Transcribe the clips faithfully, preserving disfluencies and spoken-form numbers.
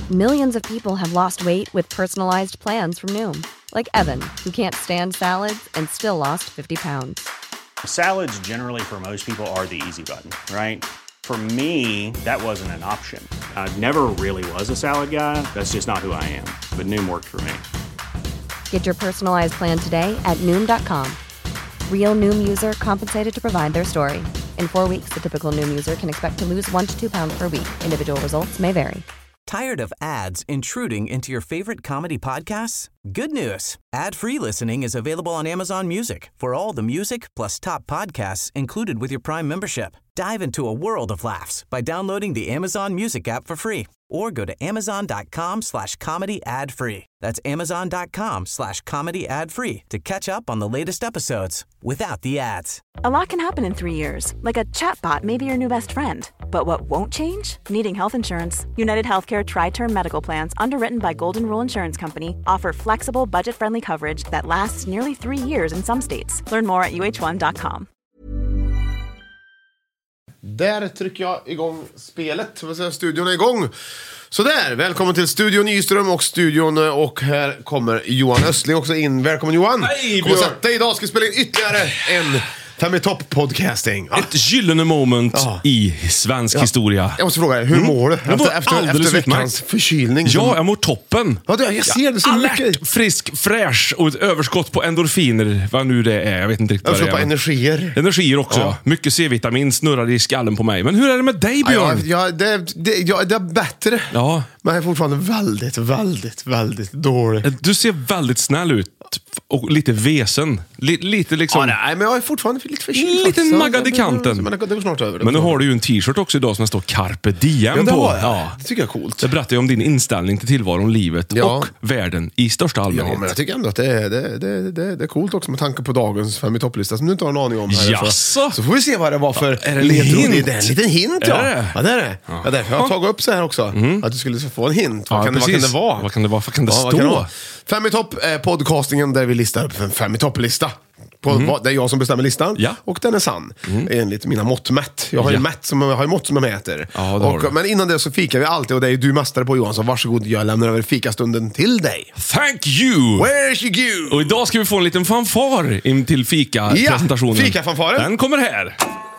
Millions of people have lost weight with personalized plans from Noom. Like Evan, who can't stand salads and still lost fifty pounds. Salads generally for most people are the easy button, right? For me, that wasn't an option. I never really was a salad guy. That's just not who I am. But Noom worked for me. Get your personalized plan today at Noom dot com. Real Noom user compensated to provide their story. In four weeks, the typical Noom user can expect to lose one to two pounds per week. Individual results may vary. Tired of ads intruding into your favorite comedy podcasts? Good news. Ad-free listening is available on Amazon Music for all the music plus top podcasts included with your Prime membership. Dive into a world of laughs by downloading the Amazon Music app for free or go to amazon.com slash comedy ad free. That's amazon.com slash comedy ad free to catch up on the latest episodes without the ads. A lot can happen in three years, like a chatbot may be your new best friend. But what won't change? Needing health insurance. United Healthcare Tri-Term Medical Plans, underwritten by Golden Rule Insurance Company, offer flexible, budget-friendly coverage that lasts nearly three years in some states. Learn more at U H one dot com. Där trycker jag igång spelet. Studion är igång. Så där, välkommen till Studio Nyström och studion. Och här kommer Johan Östling också in. Välkommen Johan. Hej, Kom och sätt dig. Idag ska vi spela in ytterligare en Fem i topp podcasting. Ah. Ett gyllene moment ah. i svensk ja. historia. Jag måste fråga, hur mm. mår du? Efter, efter, efter veckans utmärkt. förkylning. Ja, som... jag mår toppen. Ja, det, jag ser det så alert, mycket. Frisk, fräsch och ett överskott på endorfiner. Vad nu det är, jag vet inte riktigt vad det är. På energier. Energier också, ja. ja. Mycket C-vitamin snurrar i skallen på mig. Men hur är det med dig, Björn? Ja, ja, det, det, ja det är bättre. Ja. Men jag är fortfarande väldigt, väldigt, väldigt dålig. Du ser väldigt snäll ut. Och lite vesen. L- lite liksom... Ja, nej, men jag är fortfarande lite förkyld. Lite maggad i kanten. Men det går snart över. Men nu har du ju en t-shirt också idag som det står Carpe Diem ja, det på. Ja, det tycker jag är coolt. Det berättar ju om din inställning till tillvaron, livet ja. och världen i största allmänhet. Ja, men jag tycker ändå att det är, det, det, det, det är coolt också med tanke på dagens fem i topplista som du inte har en aning om här. Jaså? Så får vi se vad det var för ja, är det en hint? Det är en liten hint, ja. Är det? Ja, det är det. Ja. Ja, därför jag har tagit upp så här också. Mm. Att du skulle få en hint. Vad, ja, kan, det, vad kan det vara? Vad kan det vara? Vad kan det ja, stå? Kan det fem i topp är podcastingen där vi listar upp en fem i topplista. På, mm. Det är jag som bestämmer listan ja. och den är sann mm. enligt mina måttmätt. Jag har ju ja. mätt som jag har ju mått som jag mäter. Ja, och, men innan det så fikar vi alltid och det är du mästare på Johan, så varsågod, jag lämnar över fikastunden till dig. Thank you! Where's you go? Och idag ska vi få en liten fanfar in till fika-presentationen. Ja, fika-fanfaren. Den kommer här.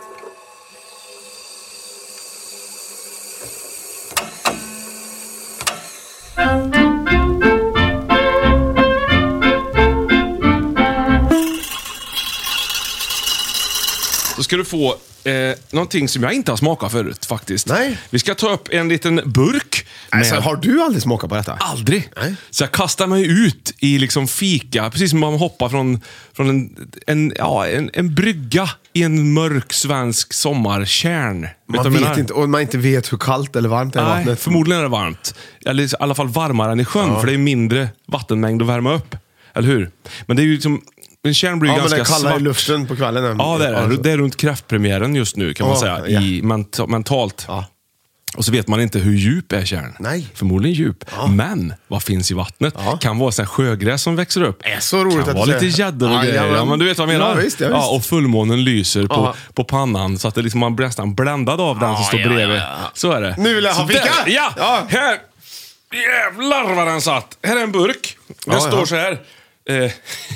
Så ska du få eh, någonting som jag inte har smakat förut faktiskt. Nej. Vi ska ta upp en liten burk. Alltså, har du aldrig smakat på detta? Aldrig. Nej. Så jag kastar mig ut i liksom fika, precis som man hoppar från, från en, en, ja, en, en brygga i en mörk svensk sommarkärn. Man vet, vet inte, och man inte vet hur kallt eller varmt det är. Nej, vattnet. förmodligen är det varmt. Eller i alla fall varmare än i sjön, ja. för det är mindre vattenmängd att värma upp. Eller hur? Men det är ju liksom... En kärn blir ja, ganska men det kallar svart. I luften på kvällen. Ja, det är det. Alltså. Det är runt kräftpremiären just nu kan man ja, säga. Ja. I ment- mentalt. Ja. Och så vet man inte hur djup är kärn. Nej. Förmodligen djup. Ja. Men vad finns i vattnet? Ja. Kan vara så här sjögräs som växer upp. Är så roligt kan att vara du lite gäddor och ja, grejer. Ja, men... ja, men du vet vad jag menar. Ja, visst, ja, visst. Ja, och fullmånen lyser på, ja. på pannan. Så att det liksom, man blir nästan bländad av den ja, som står ja, bredvid. Ja, ja. Så är det. Nu vill jag ha fika! Ja, ja, här. Jävlar vad den satt. Här är en burk. Det ja, står ja. så här. Eh...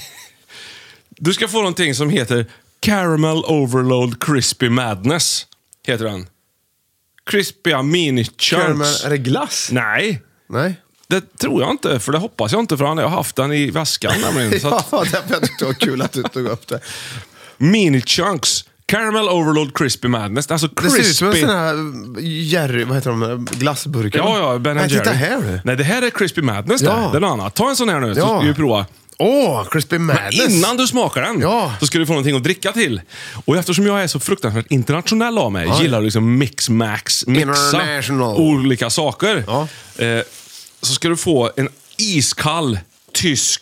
Du ska få någonting som heter Caramel Overload Crispy Madness. Heter den. Crispy Mini Chunks. Caramel, är det glass? Nej. Nej. Det tror jag inte, för det hoppas jag inte, för jag har haft den i väskan. Nämligen, så att... ja, det var kul att du tog upp det. Mini Chunks. Caramel Overload Crispy Madness. Alltså crispy. Det ser ut som en sån här Jerry, vad heter de, glassburkar. Ja, ja, Ben and Nej, Jerry. titta här. Nej, det här är Crispy Madness ja. där. Det är något annat. Ta en sån här nu, ja. så ska vi prova. Åh, oh, Crispy Madness. Men innan du smakar den ja. så ska du få någonting att dricka till. Och eftersom jag är så fruktansvärt internationell av mig, ja. gillar liksom mix, max, mixa olika saker. Ja. Eh, så ska du få en iskall tysk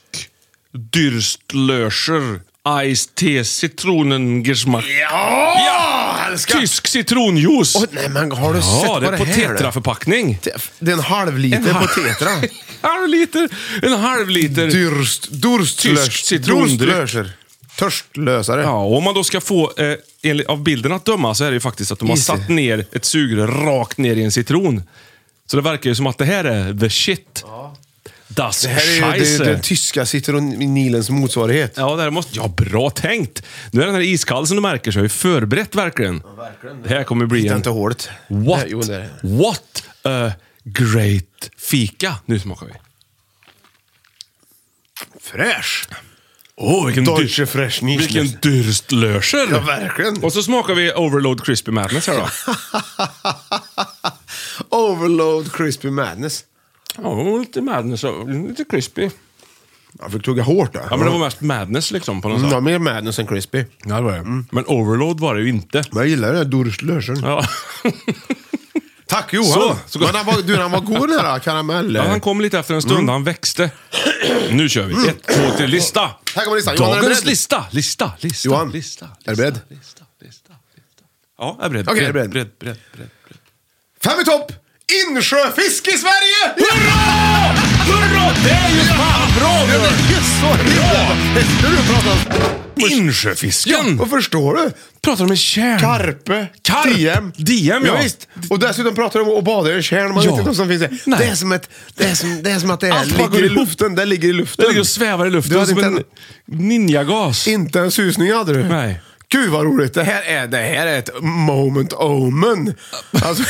Dürstlöscher Iced Tea Zitronengeschmack. Ja! ja! Tysk citronjuice. Oh, nej, men har du ja, sett vad det är? På tetraförpackning. Det är en halv liter en halv... på tetra. halv liter, en halv liter. Dürst, Tysk citrondryck. Törstlösare. Ja, och om man då ska få, eh, enligt, av bilden att döma, så är det ju faktiskt att de har Easy. satt ner ett sugrör rakt ner i en citron. Så det verkar ju som att det här är the shit. Ja. Das Det här är ju det, den tyska Citronilens motsvarighet. Ja, det här måste... Ja, bra tänkt. Nu är den här iskall som du märker så är ju förberett verkligen. Ja, verkligen. Det här kommer bli Hitta en... inte hålet. What? Nej, jo, det är... What a great fika. Nu smakar vi. Fräsch. Åh, oh, vilken, Deutsche Fresh dyr, vilken dyrstlöser. Ja, verkligen. Och så smakar vi Overload Crispy Madness här då. Overload Crispy Madness. Ja, lite madness och lite crispy. Jag fick tugga hårt där. Ja, men det var mest madness liksom på något Mm, sätt. ja, mer madness än crispy. Ja, det var det. Mm. Men overload var det ju inte. Men jag gillar den här durstlösen. Ja. Tack Johan. Så, så men han var, du, han var god den här karamell. Ja, han kom lite efter en stund, han växte. Nu kör vi. Ett, två, till lista. Här kommer listan. Johan, är du Dagens beredd? lista, lista, lista. Johan, lista, lista, är du beredd? Lista, lista, lista. Ja, jag är beredd. Okej, jag är beredd. beredd, beredd, beredd, beredd. Fem i topp! Insjöfisk i Sverige! Hurra! Hurra! Det är ju fan bra, Ja, det Björn! är så bra! Det är du pratar Insjöfisken! Vad förstår du? Pratar de med kärn? Karpe, Karp. D M. D M, ja. Visst. Och dessutom pratar de om att bada i kärn. Man Ja. vet inte vad som finns där. Nej. Det är som, ett, det är som, det är som att det är, Allt bara går ligger i ihop. luften. Det ligger i luften. Det ligger och svävar i Du luften hade som inte en ninjagas. Inte en susning hade du. Nej. Gud vad roligt. Det här är, det här är ett moment omen. Alltså.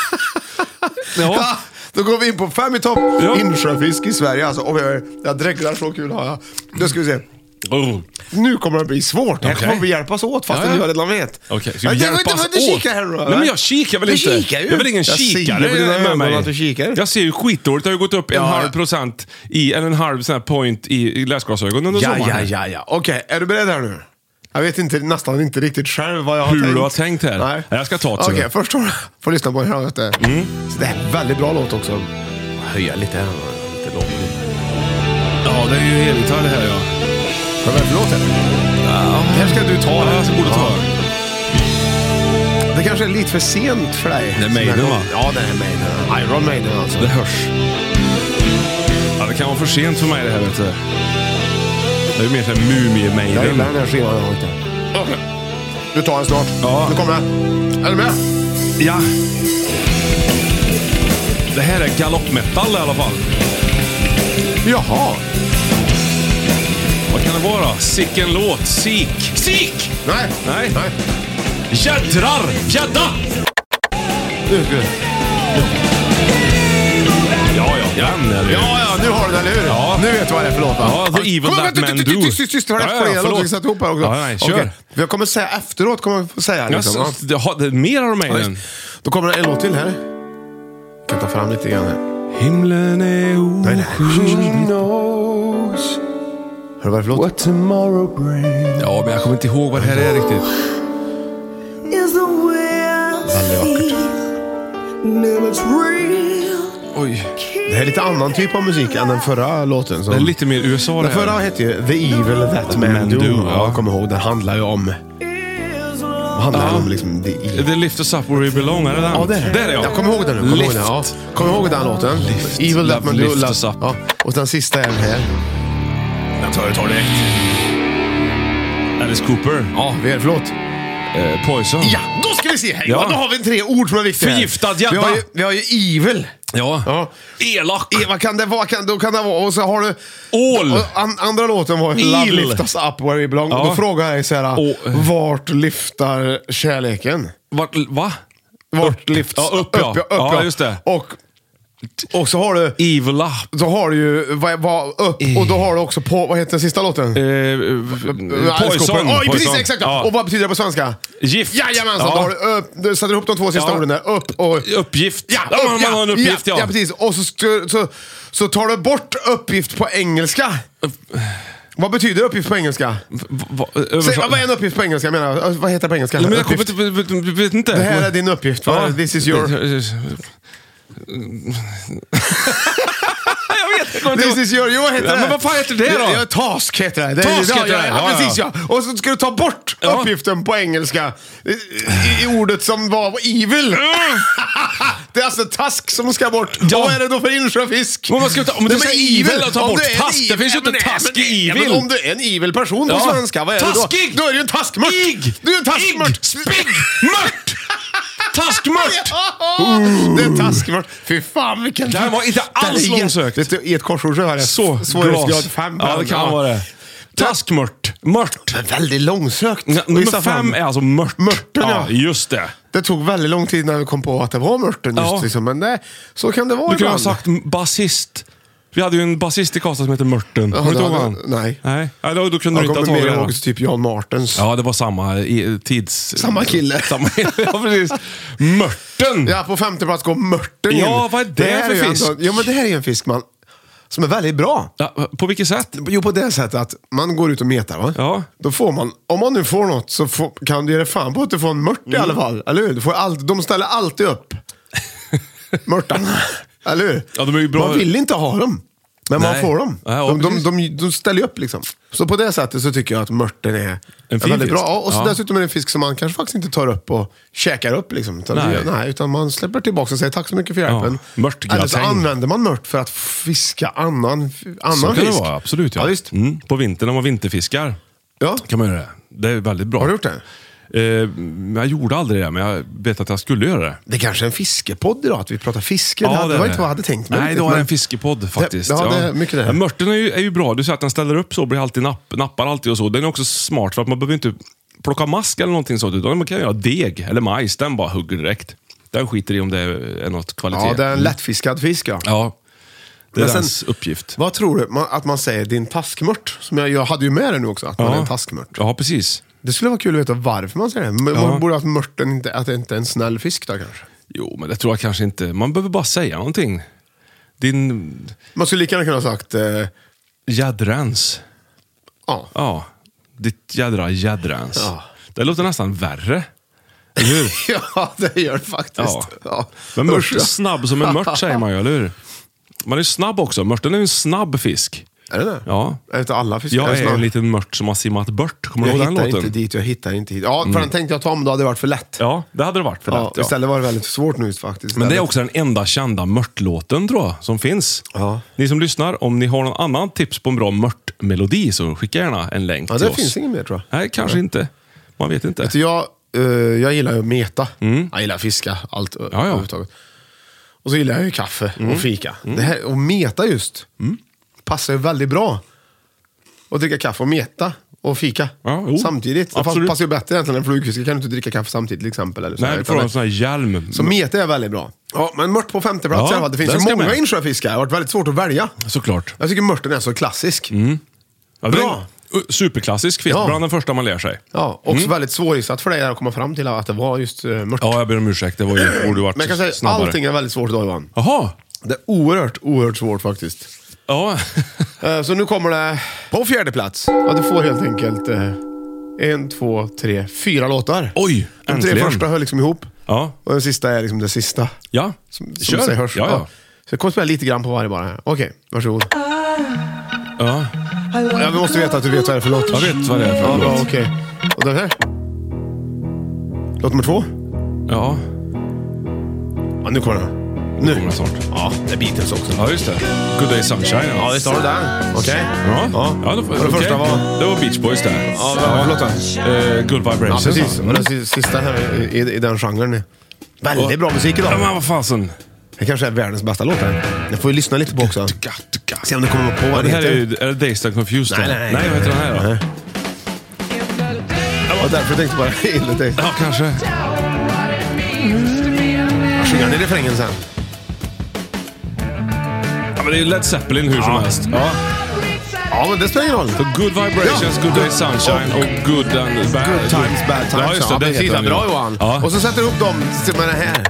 Ja. Ja, då går vi in på fem i topp. Ja. Insjöfisk i Sverige. Alltså, och jag, jag dreglar så kul har jag. Då ska vi se. Oh. Nu kommer det bli svårt. Här Okej. kommer vi hjälpas åt fast Ja, ja. du redan vet. Okej, ska vi Men hjälpas du, du, du, åt? kika här då, Nej, eller? men jag kikar väl Du inte. kikar ju. Jag är väl ingen Jag ser kikare på dina med ögon mig. att du kikar. Jag ser ju skitdåligt. Det har ju gått upp en Ja. halv procent i, eller en halv sån här point i, i läsglasögonen under Ja, sommaren. ja, ja, ja. Okej, är du beredd här nu? Jag vet inte, nästan inte riktigt själv vad jag har Hur tänkt. du har tänkt här. Nej. Jag ska ta det Okej, sen. först får får lyssna på den här. Vet du. Mm. Så det är en väldigt bra låt också. Höja lite här. Lite lågt. Ja, det är ju elgitarr det här, ja. Vad är det för låt här? Ja. Här ska du ta Ja, det. jag ska borde ta Ja. det. Det kanske är lite för sent för dig. Det är Maiden, va? Ja, det är Maiden. Iron Maiden alltså. Det hörs. Ja, det kan vara för sent för mig det här, vet du. Det är ju mer såhär Jag gillar Mumie-Maiden. den här skivan. jag har inte. Okej. Du tar den snart. Ja. Nu kommer den. Är du med? Ja. Det här är galoppmetall i alla fall. Jaha. Vad kan det vara? Sicken låt. Sik. Sik! Nej. Nej. Nej. Jädrar! Jädda! Nu ska vi. Ja, ja. Den är det. Ja, ja, nu har du den, eller hur? Ja. Nu vet du vad det är för låt, va? Ja, The Evil Kom, That vänta, Men tyst, Do. Tyst, tyst, tyst. Har Ja, det ja, flera låtar förlåt. vi sätter ihop här också? Ja, nej, kör. Okej. Jag kommer säga efteråt, kommer jag få säga. Ja, Liksom. så, det, har, det är mer av mig Ja, än. just. Då kommer det en låt till här. Jag kan ta fram lite grann här. Himlen är Nej, nej. oskydd. Hör du vad det är för låt? What tomorrow brings Ja, men jag kommer inte ihåg vad det här är riktigt. is the way I Väldigt vackert. feel. It's real. Oj. Det här är lite annan typ av musik än den förra låten. Som... Det är lite mer U S A det Den förra här. hette ju The Evil That Men, Men Do. Do, Ja, ja. jag kommer ihåg. Den handlar ju om... Vad handlar Ja. om liksom... The Evil. Det lift us up where we belong, är det den? Ja, det är det. Där är jag. Jag kommer ihåg den nu. Kommer ihåg den, ja. Kommer ihåg den låten? Lift. Evil That Love Men Do. lift Love- us up. Ja. Och den sista är den här. Jag tar, jag tar direkt. Alice Cooper. Ja, vad är det för låt? Eh, Poison. Ja, då ska vi se. Hej, Ja. då har vi tre ord som är viktiga här. Förgiftad gädda. Vi har ju, vi har ju evil. Ja. Ja. Elak. E, vad kan det vara? Kan, då kan det vara. Och så har du... Ål. Och an, andra låten var Il. Love Lift Us Up Where We Belong. Ja. Och då frågar jag dig så här, Å- vart lyftar kärleken? Vart, va? Vart lyfts Ja, upp, ja. upp, upp, Ja, ja. just det. Och, och så har du... Evil up. Då har du ju vad, vad, upp och då har du också på, vad heter den sista låten? Eh, poison. Oj, precis, Poison. exakt. Ja. Och vad betyder det på svenska? Gift. Jajamensan, Ja. då har du upp, du sätter ihop de två sista Ja. orden där. Upp och... Uppgift. Ja, Ja, upp, man ja, har en uppgift, ja. ja. precis. Och så, så, så, så tar du bort uppgift på engelska. Vad betyder uppgift på engelska? Va, va, Säg, översa- vad är en uppgift på engelska? Jag menar, vad heter det på engelska? Nej, men jag kommer Uppgift. inte, vet inte. Det här är din uppgift. Va? This is your... Jag vet, jag kommer inte This ihåg. is your... Jo, vad heter Ja, det? men vad fan heter det då? Ja, task heter det. det Task ja, heter ja, det, ja, ja, precis ja. Och så ska du ta bort Ja. uppgiften på engelska. I, i, i ordet som var evil. Det är alltså task som ska bort. Ja. Och vad är det då för insjöfisk? Men vad ska jag ta- om du Nej, men säger evil och tar Om bort du är en task, det evil- finns ju inte Ja, men- task men- i ja, men evil. om du är en evil person på Ja. svenska, vad är det då? Taskig. Då är det ju en taskmört. Ig. Du är en taskmört. Ig. Spigg. Mört. Taskmört! Oh, det är taskmört. Fy fan vilken... Den var inte alls Den är långsökt. jätte- I ett korsord så har jag Så svårighetsgrad glas. fem. Ja, det kan vara det. Taskmört. Mört. Men väldigt långsökt. Ja, I nummer vissa fem fall. är alltså mört. Mörten, ja. Just det. Det tog väldigt lång tid när vi kom på att det var mörten just Ja. liksom. Men det, så kan det vara Du kunde ha ibland. sagt basist. Vi hade ju en basist i Karlstad som heter Mörten. Kommer du det inte ihåg hade- han? nej. Nej, ja, då, då kunde Jag du inte ha kommer mer tagit ihåg det. typ Jan Martens. Ja, det var samma i, tids... Samma kille. Samma, ja, precis. Mörten! Ja, på femte plats går mörten in. Ja, vad är det här för ju fisk? Anton- Ja, men det här är ju en fisk man, som är väldigt bra. Ja, på vilket sätt? Jo, på det sättet att man går ut och metar, va? Ja. Då får man, om man nu får något så får, kan du ge dig fan på att du får en mört i Mm. alla fall. Eller hur? Du får allt, de ställer alltid upp. Mörtarna. Eller hur? Ja, de är ju bra. Man vill inte ha dem. Men Nej. man får dem. Ja, ja, de, de, precis. de, de ställer ju upp liksom. Så på det sättet så tycker jag att mörten är, är fin väldigt fisk. bra. Ja, och så Ja. dessutom är det en fisk som man kanske faktiskt inte tar upp och käkar upp. Liksom. Utan, Nej. nej. Nej, utan man släpper tillbaka och säger tack så mycket för hjälpen. Ja, mörtgratäng. Eller så använder man mört för att fiska annan, annan Så kan fisk. det vara, absolut. Ja. Ja, visst. Mm, på vintern när man vinterfiskar Ja. kan man göra det. Det är väldigt bra. Har du gjort det? Eh, jag gjorde aldrig det, men jag vet att jag skulle göra det. Det kanske är en fiskepodd idag, att vi pratar fiske. det, Ja, hade- det det var är inte vad jag hade tänkt mig. Nej, riktigt, då är det men- en fiskepodd faktiskt. Ja, det är mycket det. Ja, mörten är ju, är ju bra. Du säger att den ställer upp så, blir alltid napp, nappar alltid och så. Den är också smart för att man behöver inte plocka mask eller någonting sånt, utan man kan göra deg eller majs. Den bara hugger direkt. Den skiter i om det är något kvalitet. Ja, det är en lättfiskad fisk, ja. Ja, det är Men sen- dens uppgift. Vad tror du man, att man säger din taskmört? Som jag, jag hade ju med det nu också, att man är en taskmört. Ja, precis. Det skulle vara kul att veta varför man säger det. Man Ja. borde ha haft mörten, inte, att det inte är en snäll fisk då kanske. Jo, men det tror jag kanske inte. Man behöver bara säga någonting. Din Man skulle lika gärna kunna ha sagt, eh, jädrans. ja. Ja, ditt jädra jädrans. Ja. Det låter nästan värre. Eller hur? Ja, det gör det faktiskt. Ja. Ja. Men mört Usch, är ja. snabb som en mört, säger man ju, eller hur? Man är snabb också. Mörten är ju en snabb fisk. Är det det? Ja. Är inte alla fiskar Jag är snabba? en liten mört som har simmat bort. Kommer du Jag ihåg den hittar låten? inte dit, jag hittar inte hit. Ja, för den tänkte jag ta om, då hade det varit för lätt. Ja, det hade det varit för Ja, lätt. Ja. istället var det väldigt svårt nu faktiskt. Men det är också den enda kända mörtlåten, tror jag, som finns. Ja. Ni som lyssnar, om ni har någon annan tips på en bra mörtmelodi så skicka gärna en länk Ja, till det oss. finns inget mer, tror jag. Nej, kanske inte. Man vet inte. Vet du, jag, eh, jag gillar ju att meta. Jag gillar att fiska, allt Mm. ja. överhuvudtaget. Och så gillar jag ju kaffe Mm. och fika. Det här, och meta just, passar ju väldigt bra. Att dricka kaffe och meta och fika Ja, jo. samtidigt. Det Absolut. passar ju bättre egentligen än flugfiske. Kan du inte dricka kaffe samtidigt till exempel. Eller så Nej, här, du utan får ha det- en sån här hjälm. Så meta är väldigt bra. Ja, men mört på femte plats Ja, i alla fall. Det finns den ju ska många med. insjöfiskar. Det har varit väldigt svårt att välja. Såklart. Jag tycker mörten är så klassisk. Ja, det är Bra. en, uh, superklassisk fisk, Ja. bland den första man lär sig. Ja, också väldigt svårgissat för dig att komma fram till att det var just uh, mört. Ja, jag ber om ursäkt. Det var ju, borde varit Men jag kan säga, snabbare. allting är väldigt svårt idag, Johan. Jaha. Det är oerhört, oerhört svårt faktiskt. Ja. Eh, Så nu kommer det på fjärde plats. Ja, du får helt enkelt eh, en, två, tre, fyra låtar. Oj, De tre äntligen. första hör liksom ihop. Ja. Och den sista är liksom det sista. Ja. Som, som Kör. sig hörs. Ja, ja. Så jag kommer spela lite grann på varje bara här. Okej, varsågod. Ja. Ja, vi måste veta att du vet vad det är för låt. Jag vet vad det är för Ja, bra, låt. okej. Och den här? Låt nummer två? Ja. Ja, nu kommer den. Nu Nu. kommer det snart. Ja, det är Beatles också. Ja, just det. Good Day Sunshine. Ja, visst har du den. Okej. Ja. Ja. Ja, då, Och det okej. första var? Det var Beach Boys där. Ja, vad var det för låt då? Eh, Good Ja, Vibrations. precis. Mm. Och den si- sista här i, i, i den genren. Väldigt bra musik Ja, idag. men vad fasen. Det kanske är världens bästa låt här. Jag får ju lyssna lite på också. Se om du kommer på Ja, vad det det här är heter. ju, är det Dazed and Confused då? Nej, nej, nej. Nej, vad heter den här då? Nej. Ja, därför tänkte jag bara gilla dig. Ja, kanske. Jag sjunger den i refrängen sen. Ja, men det är Led Zeppelin hur som helst. Ja. Ja, men det spelar ingen roll. Så Good Vibrations, Ja. Good Day Sunshine och Good and Bad. Good times, bad times. Ja, just det. Ja, det precis. heter den Bra, ju. Johan. Ja. Och så sätter du upp dem med den här.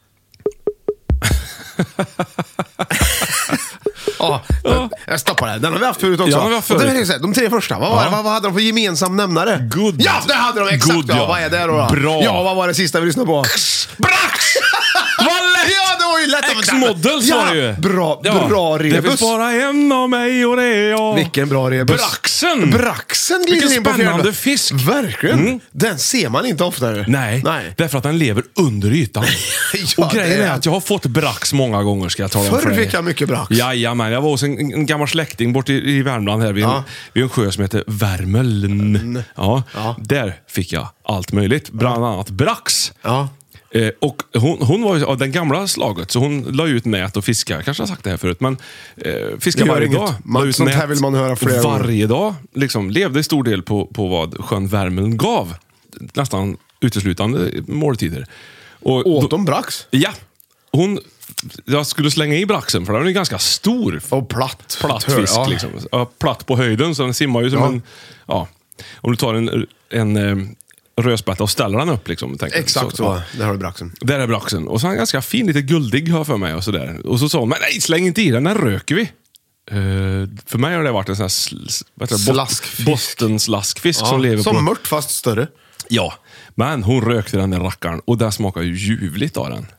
Ja, jag stoppar det. Den har vi haft förut också. Ja, den har vi haft Och det förut. är så här, de tre första, vad, var, Ja. vad, vad hade de för gemensam nämnare? Good. Ja, det hade de exakt. Good, ja. ja. Vad är det då? då? Bra. Ja, vad var det sista vi lyssnade på? Brax! Vad lätt! Ja, det var ju lätt. X-Models ja, var det ju. Bra, Ja. bra Det rebus. finns bara en av mig och det är jag. Vilken bra rebus. Braxen! Braxen glider Vilken in på spännande fjärde. fisk. Verkligen. Mm. Den ser man inte ofta. Nej, Nej. därför att den lever under ytan. Ja, och grejen det är är- att jag har fått brax många gånger, ska jag tala om Förr för dig. fick jag mycket brax. Jajamän, jag var hos en, en gammal släkting bort i, i Värmland här vid en, Ja. vid en sjö som heter Värmeln. Ja, Ja. där fick jag allt möjligt, bland annat brax. Ja. Eh, och hon, hon var ju av den gamla slaget, så hon la ut nät och fiskar. Jag kanske har sagt det här förut, men eh, fiskar Det gör varje inget. dag. Man- La ut sånt här nät vill man höra flera gånger. varje dag. Liksom, levde i stor del på, på vad sjön Värmland gav. Nästan uteslutande måltider. Och Åt då- de brax? Ja. Hon, jag skulle slänga i braxen, för den är ganska stor. Och platt. Platt Tör- fisk ja. liksom. Ja, platt på höjden, så den simmar ju som Ja. en... Ja. Om du tar en, en eh, rödspätta och ställer den upp. Liksom, tänker jag. Exakt så. ja. Där har du braxen. Där är braxen. Och så är han ganska fin, lite guldig hör för mig. Och, så där. Och så sa hon, men nej, släng inte i den, den röker vi. Uh, för mig har det varit en sån här sl- vad heter det? Bot- Slaskfisk. Bostonslaskfisk Ja, som lever som på... mört fast större. Ja, men hon rökte den där rackaren och den smakar ju ljuvligt av den.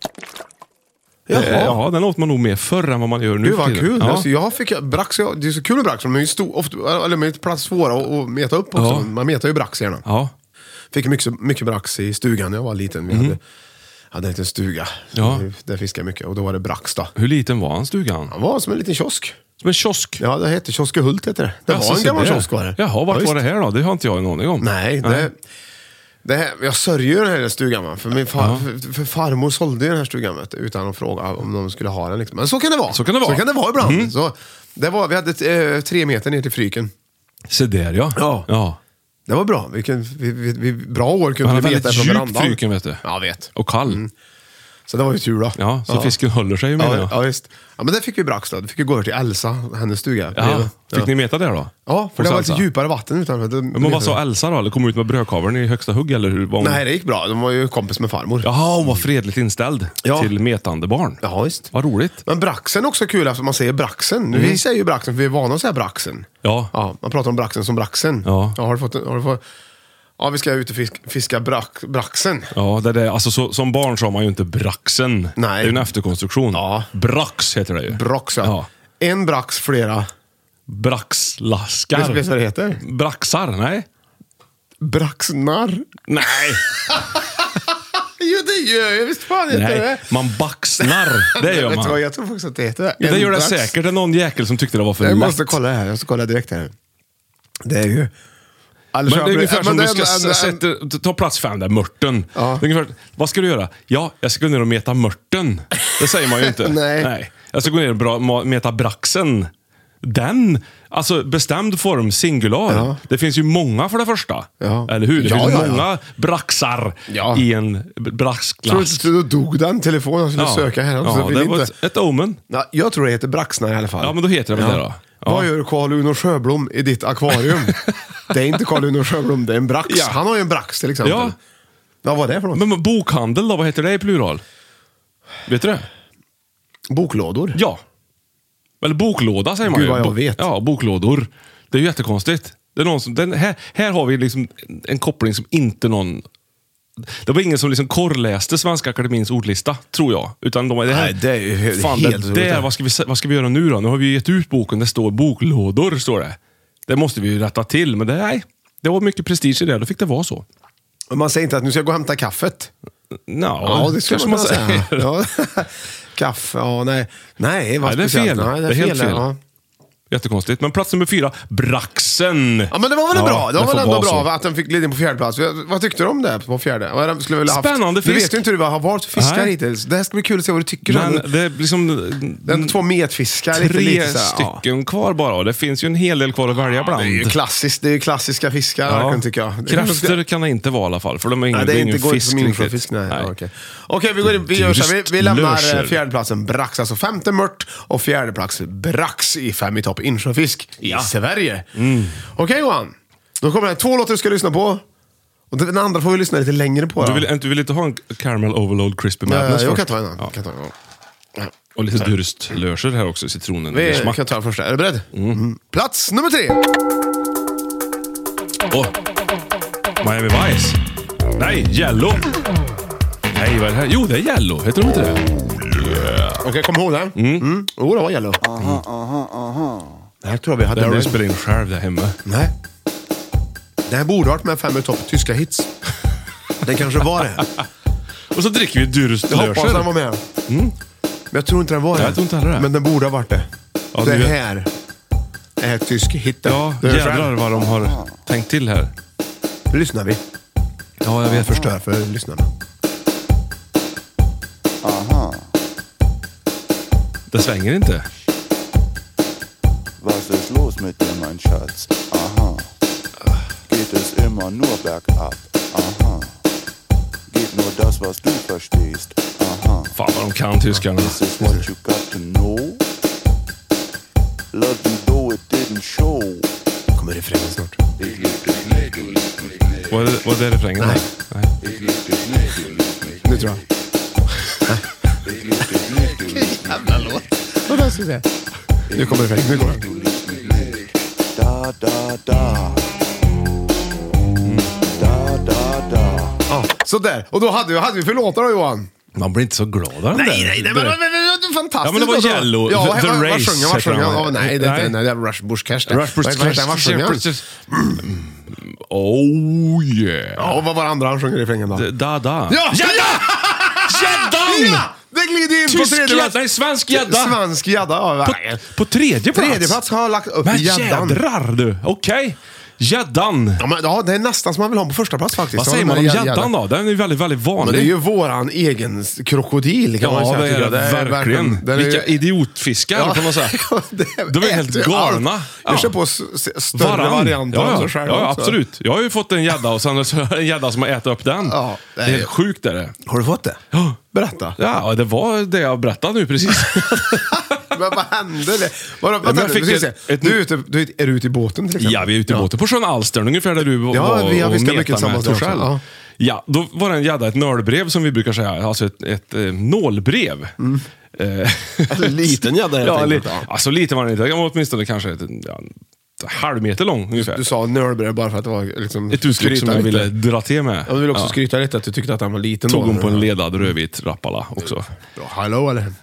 Jaha. Eh, Ja, den åt man nog mer förr än vad man gör nu. Gud vad för tiden. kul. Ja. Alltså, jag fick brax, jag, det är så kul med brax, men de är ju stor, ofta, eller de är ju plats svåra att, att meta upp också. Ja. Man metar ju brax gärna. Ja. Fick mycket, mycket brax i stugan när jag var liten. Vi hade, hade en liten stuga. Ja. Där fiskade jag mycket och då var det brax då. Hur liten var han, stugan? Han var som en liten kiosk. Som en kiosk? Ja, det hette Kioskehult heter det. Det Alltså, var en se gammal där. kiosk var det. Jaha, vart Ja, var visst. det här då? Det har inte jag en aning om. Nej, det, det här, jag sörjer den här stugan va? För, min far, Ja. för, för farmor sålde ju den här stugan vet du, utan att fråga om de skulle ha den. Liksom. Men så kan det vara. Så kan det vara. Så kan det vara ibland. Så, det var, vi hade eh, tre meter ner till Fryken. Se där ja. Ja. ja. Det var bra. Vilken, vi, vi, vi, bra år kunde Han vi har veta väldigt från djup verandan. Fryken, vet du. Ja, vet. Och kall. Så det var ju tur då. Ja, så fisken håller sig ju menar Ja, jag. ja, visst. Ja, men där fick vi brax då. Vi fick ju gå över till Elsa, hennes stuga. Ja. Fick ja. ni meta det då? Ja, för Hos det var Elsa? lite djupare vatten utanför. Det, Men vad sa Elsa då? Eller kom ut med brödkavlen i högsta hugg? Eller hur var hon? Nej, det gick bra. De var ju kompis med farmor. Jaha, hon var fredligt inställd Ja. till metande barn. Ja, visst. Vad roligt. Men braxen är också kul eftersom man säger braxen. Mm. Vi säger ju braxen för vi är vana att säga braxen. Ja. Ja, man pratar om braxen som braxen. Ja. har du fått, har du fått, ja, vi ska ut och fiska, fiska brax, braxen. Ja, det där, alltså, så, som barn sa man ju inte braxen. Nej. Det är ju en efterkonstruktion. Ja. Brax heter det ju. Brax, ja. Ja. En brax, flera... Braxlaskar. Vet du vad det heter? Braxar, nej. Braxnar. Nej, Jo, det gör jag. Visst fan heter nej. det. Man baxnar. Det gör Vet du vad, man. jag tror faktiskt att det heter det. Ja, det En gör det brax. säkert. Det är någon jäkel som tyckte det var för Jag lätt. måste kolla det här. Jag ska kolla direkt här. Det är ju... Men det är ungefär som men du det- ska en- en- sätta, ta plats fem där, mörten. Ja. Det är ungefär, vad ska du göra? Ja, jag ska gå ner och meta mörten. Det säger man ju inte. Nej. Jag ska gå ner och bra, ma- meta braxen. Den, alltså bestämd form, singular. Ja. Det finns ju många för det första. Ja. Eller hur? Det Ja, finns ja, ja. många braxar Ja. i en Tror du braxglass. inte då dog den telefonen han skulle söka här? Ja, Så vill det var inte. ett, ett omen. Ja, jag tror det heter braxnar i alla fall. Ja, men då heter det väl det då. Ja. Vad gör Carl Uno Sjöblom i ditt akvarium? Det är inte Carl Uno Sjöblom, det är en brax. Ja. Han har ju en brax till exempel. Ja. Vad var det för något? Men, men bokhandel då, vad heter det i plural? Vet du det? Boklådor? Ja. Eller boklåda säger man Gud ju. vad jag Bo- vet. Ja, boklådor. Det är ju jättekonstigt. Det är någon som, den, här, här har vi liksom en koppling som inte någon... Det var ingen som liksom korrläste Svenska Akademins ordlista, tror jag. Utan de, det här, Nej, det är ju he- fan, helt det, roligt. där, vad, ska vi, vad ska vi göra nu då? Nu har vi gett ut boken, det står boklådor, står det. Det måste vi ju rätta till, men det, nej, det var mycket prestige i det. Då fick det vara så. Man säger inte att nu ska jag gå och hämta kaffet. No, Ja, det skulle kanske man man kunna säger. säga. Ja. Kaffe, ja nej. Nej, vad Nej, det är speciellt. fel. Nej, Det är helt fel. Ja. Jättekonstigt. Men plats nummer fyra, braxen. Ja, men det var väl Ja, bra. Det var får väl ändå vara bra så. att den fick glida in på fjärde plats. Vad tyckte du om det på fjärde? Vad är det- Skulle vi väl haft... Spännande Du fisk. vet ju inte hur du har valt fiskar Nej. hittills. Det här ska bli kul att se vad du tycker. Men om det är liksom... det är två metfiskar. Lite, Tre lite så här, ja. stycken kvar bara. Och det finns ju en hel del kvar att välja bland. Det är ju klassiskt, det är ju klassiska fiskar, Ja. verkligen, tycker jag. Det kanske ska- Kräftor kan det inte vara i alla fall. För de är ingen, Nej, det är inte ingen går inte fisk som riktigt. insjöfisk. Nej. Nej. Ja, okej, okej, vi, går in, vi gör så här. Vi, vi lämnar Löser. eh, fjärdeplatsen brax, alltså femte mört och fjärdeplats brax i fem i topp insjöfisk i Sverige. Mm. Okej Johan, då kommer det två låtar du ska lyssna på. Och den andra får vi lyssna lite längre på. Du då. vill, du vill inte ha en caramel overload crispy Ja, madness jag först? kan ta en annan. Ja. Kan ta en annan. Ja. Och lite durstlöser här också, citronen. Vi eller smack. kan ta den första. Är du beredd? Mm. Plats nummer tre. Åh. Miami Vice. Nej, Yellow. Nej, vad är det här? Jo, det är Yellow. Heter de inte det? Okej, kom ihåg det. Mm. Mm. Oh, det var Yellow. Aha, aha, aha. Det här tror jag vi hade Det har du med. spelat in själv där hemma. Nej. Det här borde ha varit med fem i topp tyska hits. Det kanske var det. Och så dricker vi Jag hoppas den durstlöser. var med. Men jag tror inte den var det. Jag tror inte heller det. Men den borde ha varit det. Ja, det du vet. här är tysk hit. Ja, Det är jävlar själv. vad de har tänkt till här. Nu lyssnar vi. Ja, jag vet. Förstör för lyssnarna. Det svänger inte. Was ist los mit dir, mein Schatz? Aha. Geht es immer nur bergab? Aha. Geht nur das, was du verstehst? Aha. Fan vad de kan tyskarna. This is what you got to know. Love you though it didn't show. Kommer refrängen snart. Vad är, vad är refrängen? Nej. Nej. Nu tror jag. Jävla låt. Vad är det ska jag säga? Nu kommer refrängen. Nu kommer den. Da, da, da. Da, da, da. Ja, så där. Och då hade vi, hade vi för låtar då, Johan? Man blir inte så glad av den där. Nej, nej, nej, men, men, men, men fantastiskt. Ja, men det var låtar. Yellow, Ja, The- The vad- vad Race sjunger, vad sjunger heter han? han. Ja, nej, det är Nej. inte nej, det är Rush Bush Cash. det. Rush Bush Vad- vad heter han? Vad sjunger han? Oh yeah. Ja, och vad var det andra han sjunger i refrängen då? D- Da da. Ja! Gädda! Gäddan! Ja! Det glider in på Tysk tredje gädda, plats. nej, svensk gädda. Svensk gädda, ja. På, på tredje plats? Tredje plats har jag lagt upp Men gäddan. jädrar du, okej. Gäddan. Ja, men, ja, det är nästan som man vill ha på första plats faktiskt. Vad Ja, säger men man om gädda- gäddan då? Den är ju väldigt, väldigt vanlig. Men det är ju våran egen krokodil kan man Ja, säga. det är tycker det jag. verkligen. den är- Vilka idiotfiskar Ja. kan man säga. Det De är helt äter ju galna. allt. Ja. Jag kör på s- s- större Varann. varianter ja, av ja. sig själv ja, också. absolut. Jag har ju fått en gädda och sen en gädda som har ätit upp den. Ja, det är det är- helt sjukt är det. Har du fått det? Ja. Berätta. Ja, det var det jag berättade nu precis. Men vad hände? Det? Vadå, men vänta, jag fick nu, ska vi ett- se. ett- du, är ute, du är, är du ute i båten till exempel? Ja, vi är ute i båten på sjön Alstern, ungefär där du var Ja, vi har och fiskat metade mycket med tillsammans där också, Torshäll. ja. Ja, då var det en gädda, ett nördbrev som vi brukar säga, alltså ett, ett, ett nålbrev. Mm. En liten gädda helt ja, enkelt, li- ja. Alltså lite var det inte, det var åtminstone kanske ett, ja, en halv meter lång ungefär. Du sa nördbrev bara för att det var liksom... Ett uttryck som skryta jag lite. ville dra till med. Ja, du vill också Ja. skryta lite att du tyckte att han var liten. Tog då. hon på en ledad rödvit rappala också. Bra, hallå eller?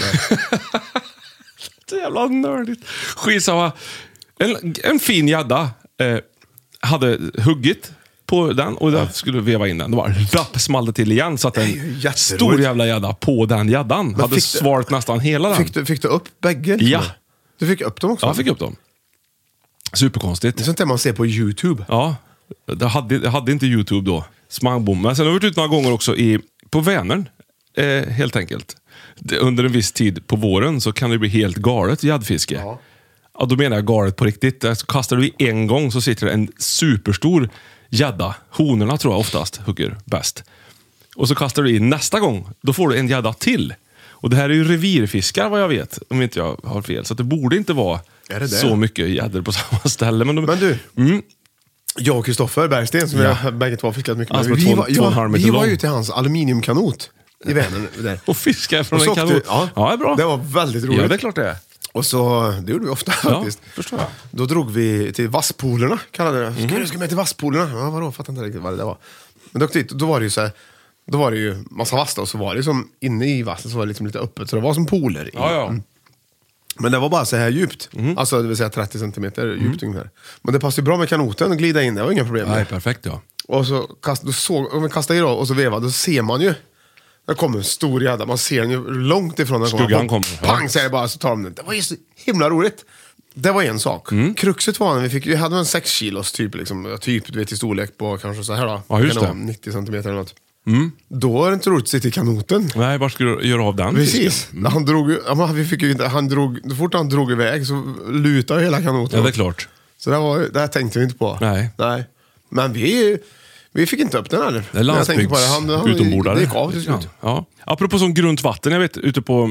Så jävla nördigt. Skitsamma. En, en fin gädda eh, hade huggit på den och jag skulle veva in den. Det var rapp smallde till igen så att Det är ju en jätteroligt. stor jävla gädda på den gäddan hade fick du- svalt nästan hela den. Fick du, fick du upp bägge? liksom? Ja. Du fick upp dem också? Ja, jag fick upp dem. Superkonstigt. Det är sånt där man ser på YouTube. Ja, jag hade, jag hade inte YouTube då. Smangbom. Men sen har jag varit ute några gånger också i, på Vänern. Eh, helt enkelt. Det, under en viss tid på våren så kan det bli helt galet gäddfiske. Ja. Ja, då menar jag galet på riktigt. Så kastar du i en gång så sitter det en superstor gädda. Honorna tror jag oftast hugger bäst. Och så kastar du i nästa gång. Då får du en gädda till. Och det här är ju revirfiskar vad jag vet. Om inte jag har fel. Så det borde inte vara Är det det? så mycket gäddor på samma ställe. Men, de, Men du, Mm. jag och Kristoffer Bergsten som Ja. vi har bägge två fiskat mycket Alltså med. med Vi två- var, två och en ja, halv meter vi var lång. ju till hans aluminiumkanot i Vänern. Där. Och fiska från Och så en åkte- kanon. ja. Ja, det är bra. Det var väldigt roligt. Ja, det är klart det är. Och så, det gjorde vi ofta Ja, faktiskt. förstår jag. Då drog vi till Vasspolerna, kallade det. Mhm. Ska du ska med till Vasspolerna? Ja, vadå? Fattar inte riktigt vad det där var. Men då åkte dit, då var det ju så här, då var det ju massa vass då, så var det som inne i vassen så var det liksom lite öppet, så det var som pooler. I. Ja, ja. Mm. Men det var bara så här djupt. Mhm. Alltså det vill säga trettio centimeter djupt ungefär. Men det passade ju bra med kanoten att glida in, det var inga problem. Nej, perfekt ja. Och så kast, då såg, om man kastar i då, och så vevar, då ser man ju. Det kommer en stor gädda, man ser den ju långt ifrån den Skuggan kommer, ja. Pang säger det bara, så tar de den. Det var ju så himla roligt. Det var en sak. Mm. Kruxet var när vi fick, vi hade en sex kilos typ, liksom, typ du vet i storlek på kanske så här då. Ja, just Kan det. Mm. vara nittio centimeter eller något. Då är det inte roligt att sitta i kanoten. Nej, var ska du göra av den Precis. fisken? Han drog ju, ja, men vi fick ju inte, han drog, så fort han drog iväg så lutade ju hela kanoten. Ja, det är klart. Så det, var, det här tänkte vi inte på. Nej. Nej. Men vi, vi fick inte upp den heller. Det är Men jag tänkte på landsbygds det, han- han- utombordare. Det gick av till ja. slut. Ja. Apropå sånt grunt vatten, jag vet ute på...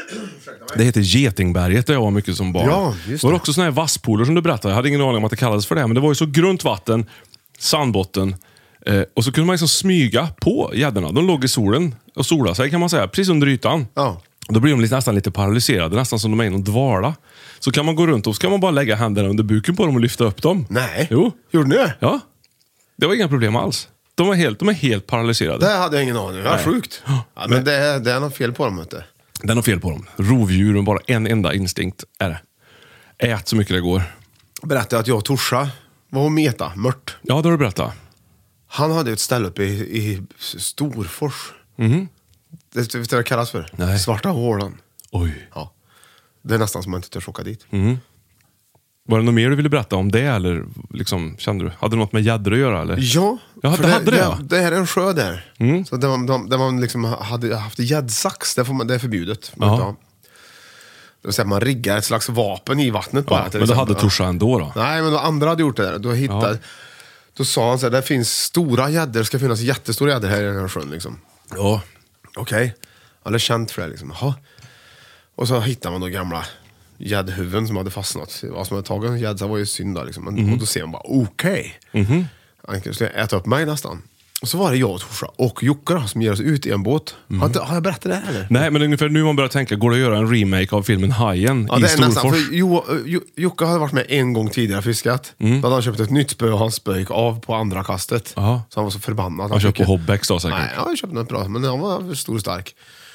Det heter Getingberget där jag var mycket som barn. Ja, just det var det. också såna här vasspooler som du berättade. Jag hade ingen aning om att det kallades för det. Men det var ju så grunt vatten, sandbotten. Eh, och så kunde man liksom smyga på gäddorna. De låg i solen och solade sig kan man säga. Precis under ytan. Ja. Då blir de lite, nästan lite paralyserade. Nästan som de är i någon dvala. Så kan man gå runt och så kan man bara lägga händerna under buken på dem och lyfta upp dem. Nej. Jo. Gjorde ni det? Ja. Det var inga problem alls. De är helt, de är helt paralyserade. Det hade jag ingen aning om. Det var Nej. sjukt. Ja, men det, är- det är något fel på dem, vet du. Den har fel på dem. Rovdjur och bara en enda instinkt är det. Ät så mycket det går. Berättade att jag och Torsa var och meta, mört. Ja, det har du berättat. Han hade ett ställe uppe i, i Storfors. Mhm. Det, vet du vad det kallas för? Nej. Svarta hålan. Oj. Ja. Det är nästan som man inte törs åka dit. Var det något mer du ville berätta om det? Eller liksom, kände du? Hade det något med gäddor att göra? Eller? Ja, Ja, för det hade det, det, ja. Mm. det här är en sjö där. Så där man, de, där man liksom hade haft gäddsax, det, får man, det är förbjudet. Man Ja. inte ha. Då säger man riggar ett slags vapen i vattnet bara. Ja, men då hade Torsa ändå då? Nej, men då andra hade gjort det där. Då, hittade, ja. då sa han så här, det finns stora gäddor, det ska finnas jättestora gäddor här i den här sjön liksom. Ja. Okej. Okay. Eller känt för det liksom. Jaha. Och så hittar man då gamla gäddhuvuden som hade fastnat. Vad som hade tagit en gädda var ju synd där liksom. Mm. Och då ser man bara, okej. Okay. Mm. Han skulle äta upp mig nästan. Och så var det jag och Torsa och Jocke som ger oss ut i en båt. Mm. Har, inte, har jag berättat det här eller? Nej, men ungefär nu man börjar tänka, går det att göra en remake av filmen Hajen ja, i det är Storfors? Nästan, för jo, jo, Jocke hade varit med en gång tidigare fiskat. Mm. Då hade han köpt ett nytt spö och han spöjk av på andra kastet. Aha. Så han var så förbannad. Han, han köpte på Hobbex då säkert? Nej, han köpte något bra, men han var stor och stark.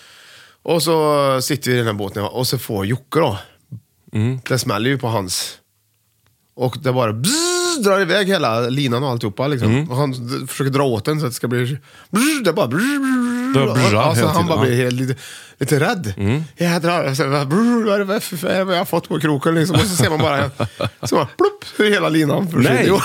Och så sitter vi i den här båten och så får Jocke då. Mm. Det smäller ju på hans. Och det bara bzzz, drar iväg hela linan och alltihopa liksom. Mm. Och han d- försöker dra åt den så att det ska bli bzzz, det bara bzzz, det bzzz, alltså, han bara ja. blir helt, lite, lite rädd. Mm. Jag drar, alltså, bzzz, vad är det för jag har fått på kroken liksom. Och så ser man bara så bara plopp, hur hela linan försvinner.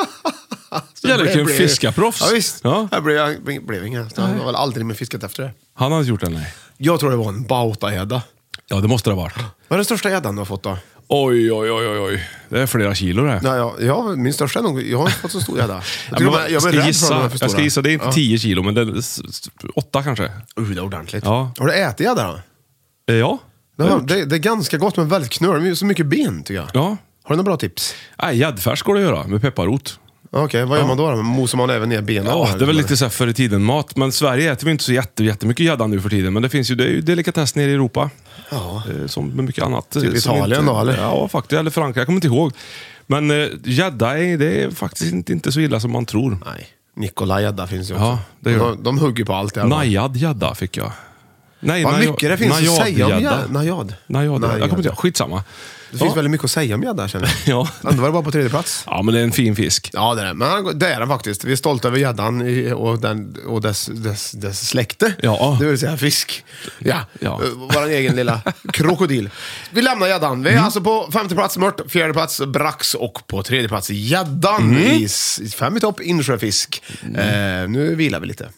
Nej. Jävlar vilken fiskaproffs. Ja visst, ja. Jag blev, blev ingen. Han har väl aldrig mer fiskat efter det. Han har gjort det, nej. Jag tror det var en bautagädda. Ja, det måste det ha varit. Vad är den största gäddan du har fått då? Oj, oj, oj, oj. Det är flera kilo det. Ja, ja, ja, min största är nog, jag har inte fått så stor gädda. Jag, ja, jag, jag, ska gissa, jag ska gissa, det är inte ja. tio kilo, men det är åtta kanske. Uh, det är ordentligt. Ja. Har du ätit gädda då? Ja. Det, det, det är ganska gott men väldigt knöl, så mycket ben tycker jag. Ja. Har du några bra tips? Nej, gäddfärs går det att göra med pepparrot. Okej, okay, vad gör ja. man då? Mosar man även ner benen? Ja, det är väl lite så här förr i tiden mat. Men Sverige äter vi inte så jätte, jättemycket gädda nu för tiden. Men det finns ju, det är ju delikatess nere i Europa. Ja. Som med mycket annat. Typ Italien inte, då, eller? Ja, faktiskt. Eller Frankrike, jag kommer inte ihåg. Men gädda är, det är faktiskt inte, inte så illa som man tror. Nej, Nikolaj gädda finns ju också. Ja, det gör. De, de hugger på allt. Najad gädda fick jag. Nej, vad najad, mycket det finns att säga om gädda. Najad. Najad. Jag kommer inte ihåg. Skitsamma. Det ja. finns väldigt mycket att säga om gädda, känner jag. Ja. Ändå var det bara på tredje plats. Ja, men det är en fin fisk. Ja, det är det. Men det är den faktiskt. Vi är stolta över gäddan och, den, och dess, dess, dess släkte. Ja. Det vill säga fisk. Ja, ja. Vår egen lilla krokodil. Vi lämnar gäddan. Vi är mm. alltså på femte plats mört, fjärde plats brax och på tredje plats gäddan. Mm. I fem i topp insjöfisk. Mm. Eh, nu vilar vi lite.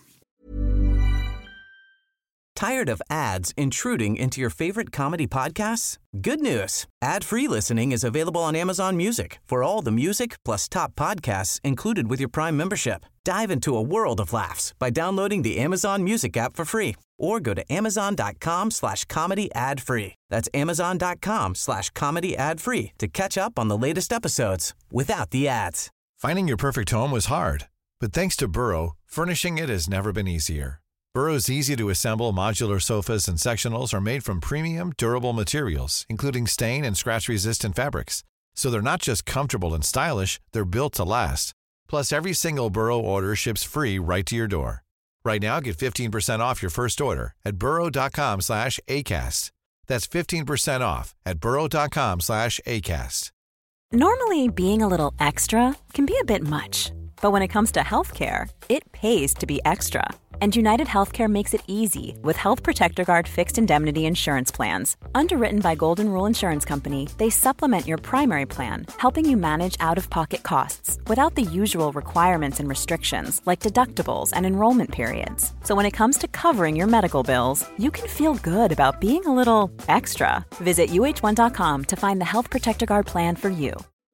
Tired of ads intruding into your favorite comedy podcasts? Good news. Ad-free listening is available on Amazon Music for all the music plus top podcasts included with your Prime membership. Dive into a world of laughs by downloading the Amazon Music app for free or go to amazon.com slash comedy ad free. That's amazon.com slash comedy ad free to catch up on the latest episodes without the ads. Finding your perfect home was hard, but thanks to Burrow, furnishing it has never been easier. Burrow's easy-to-assemble modular sofas and sectionals are made from premium, durable materials, including stain and scratch-resistant fabrics. So they're not just comfortable and stylish, they're built to last. Plus, every single Burrow order ships free right to your door. Right now, get fifteen percent off your first order at burrow.com slash ACAST. That's fifteen percent off at burrow.com slash ACAST. Normally, being a little extra can be a bit much. But when it comes to healthcare, it pays to be extra. And United Healthcare makes it easy with Health Protector Guard fixed indemnity insurance plans. Underwritten by Golden Rule Insurance Company, they supplement your primary plan, helping you manage out-of-pocket costs without the usual requirements and restrictions like deductibles and enrollment periods. So when it comes to covering your medical bills, you can feel good about being a little extra. Visit U H one dot com to find the Health Protector Guard plan for you.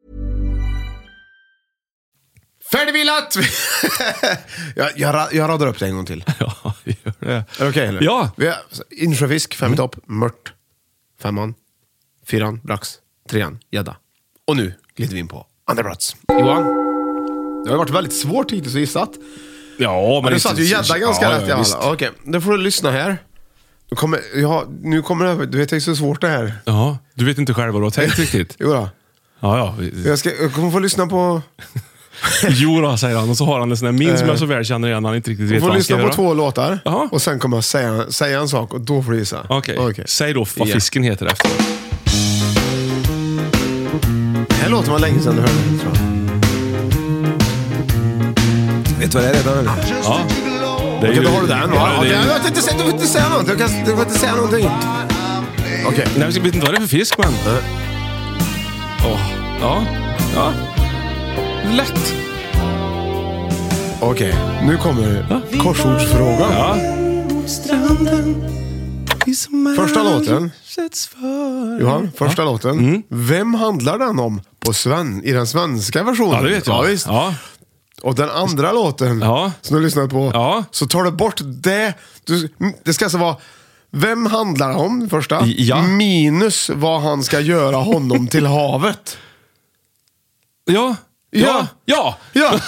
Färdigvilat! jag, jag, jag radar upp det en gång till. Ja, gör det. Är det okej eller? Ja. Vi har insjöfisk, fem i topp, mört, femman, fyran, brax, trean, gädda. Och nu glider vi in på andra plats. Johan, det har varit väldigt svårt hittills att gissat. Ja, men du satt ju gädda ganska ja, rätt i alla. Okej, okay, då får du lyssna här. Nu kommer, ja, nu kommer det, du vet det är så svårt det här. Ja, du vet inte själv vad du har tänkt riktigt. Jo då. Ja, ja. Jag, ska, jag kommer få lyssna på... Jo då, säger han. Och så har han en sån här min som jag så väl känner igen. Han inte riktigt vet vad han ska göra. Du får lyssna på två låtar. Aha. Och sen kommer jag säga, säga en sak och då får du gissa. Okej, okay. okay. Säg då vad yeah. fisken heter efter. Det här låter man länge sedan du hörde, tror jag. Vet du vad det är redan eller? Ja. Det är Okej, ju... då har du den. Ja, ja, det är... Jag vet inte, du får inte säga något. Jag kan, du får inte säga någonting. Okej. Okay. Nej, jag vet inte vad det är för fisk, men... Åh, oh. ja. Ja. Lätt. Okej, okay, nu kommer ja. korsordsfrågan. Ja. Första låten Johan, första ja. låten. Mm. Vem handlar den om på Sven, i den svenska versionen? Ja, det vet jag. Ja, visst. Ja. Och den andra låten ja. som du lyssnat på, ja. så tar du bort det. Du, det ska alltså vara vem handlar det om, första? Ja. Minus vad han ska göra honom till havet. Ja. Ja. Ja. Ja.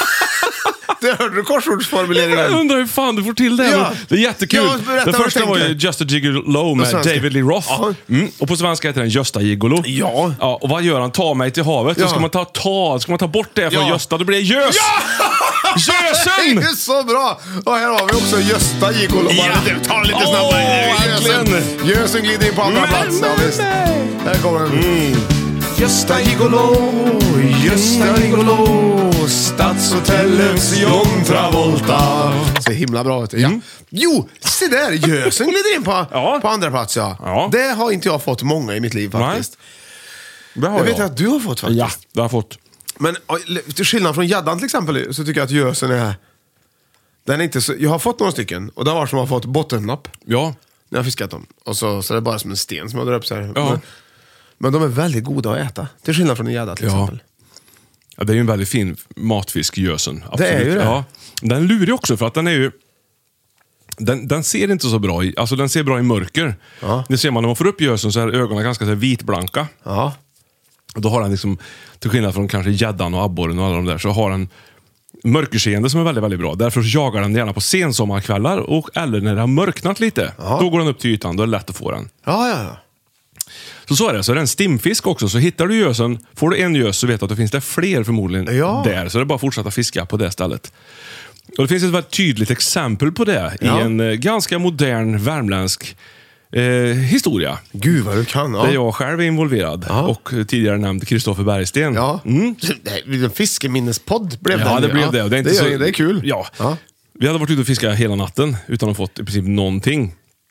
Det hörde du korsordsformuleringen. Jag undrar hur fan du får till det. Ja. Det är jättekul. Ja, den första var ju Just a Gigolo med David Lee Roth. Ja. Mm. Och på svenska heter den Gösta Gigolo. Ja. Ja. Och vad gör han? Ta mig till havet. Ja. Då ska man ta, ta, ska man ta bort det från ja. Gösta. Då blir det Gös! Ja! Gösen! Det är så bra! Och här har vi också Gösta Gigolo. Ja. Ta lite oh, snabbare. Gösen. Gösen glider in på andra men, plats. Men, ja, visst. men. Här kommer den. Mm. Gösta Gigolo, Gösta Gigolo, Stadshotellets John Travolta. Så himla bra, vet du. Ja. Mm. Jo, se där, Gösen glider in på, ja. på andra plats, ja. ja. Det har inte jag fått många i mitt liv faktiskt. Nej. Det har jag. jag vet att du har fått faktiskt. Ja, det har jag fått. Men till skillnad från Gäddan till exempel, så tycker jag att Gösen är... Den är inte så, jag har fått några stycken, och det har varit som har fått bottennapp. Ja. När jag har fiskat dem. Och så, så är det bara som en sten som jag drar upp så här. Ja. Men, men de är väldigt goda att äta. Till skillnad från en gädda till ja. exempel. Ja, det är ju en väldigt fin matfisk, Gösen. Absolut. Det är ju det. Ja. Den är lurig också, för att den är ju... Den, den ser inte så bra i... Alltså den ser bra i mörker. Ja. Det ser man när man får upp Gösen, så är ögonen ganska så här vitblanka. Ja. Och då har den liksom, till skillnad från kanske gäddan och abborren och alla de där, så har den mörkerseende som är väldigt, väldigt bra. Därför jagar den gärna på sensommarkvällar och eller när det har mörknat lite. Ja. Då går den upp till ytan, då är det lätt att få den. Ja, ja, ja. Så så är det. Så är det en stimfisk också. Så hittar du gösen, får du en gös så vet du att det finns det fler förmodligen ja. där. Så det är bara att fortsätta fiska på det stället. Och det finns ett väldigt tydligt exempel på det ja. i en eh, ganska modern värmländsk eh, historia. Gud vad du kan. Ja. Där jag själv är involverad. Ja. Och tidigare nämnd Kristoffer Bergsten. Ja. Mm. En fiskeminnespodd blev det. Ja, det blev ja. det. Det är, inte det, så... är, det är kul. Ja. ja. Vi hade varit ute och fiskat hela natten utan att ha fått i princip någonting.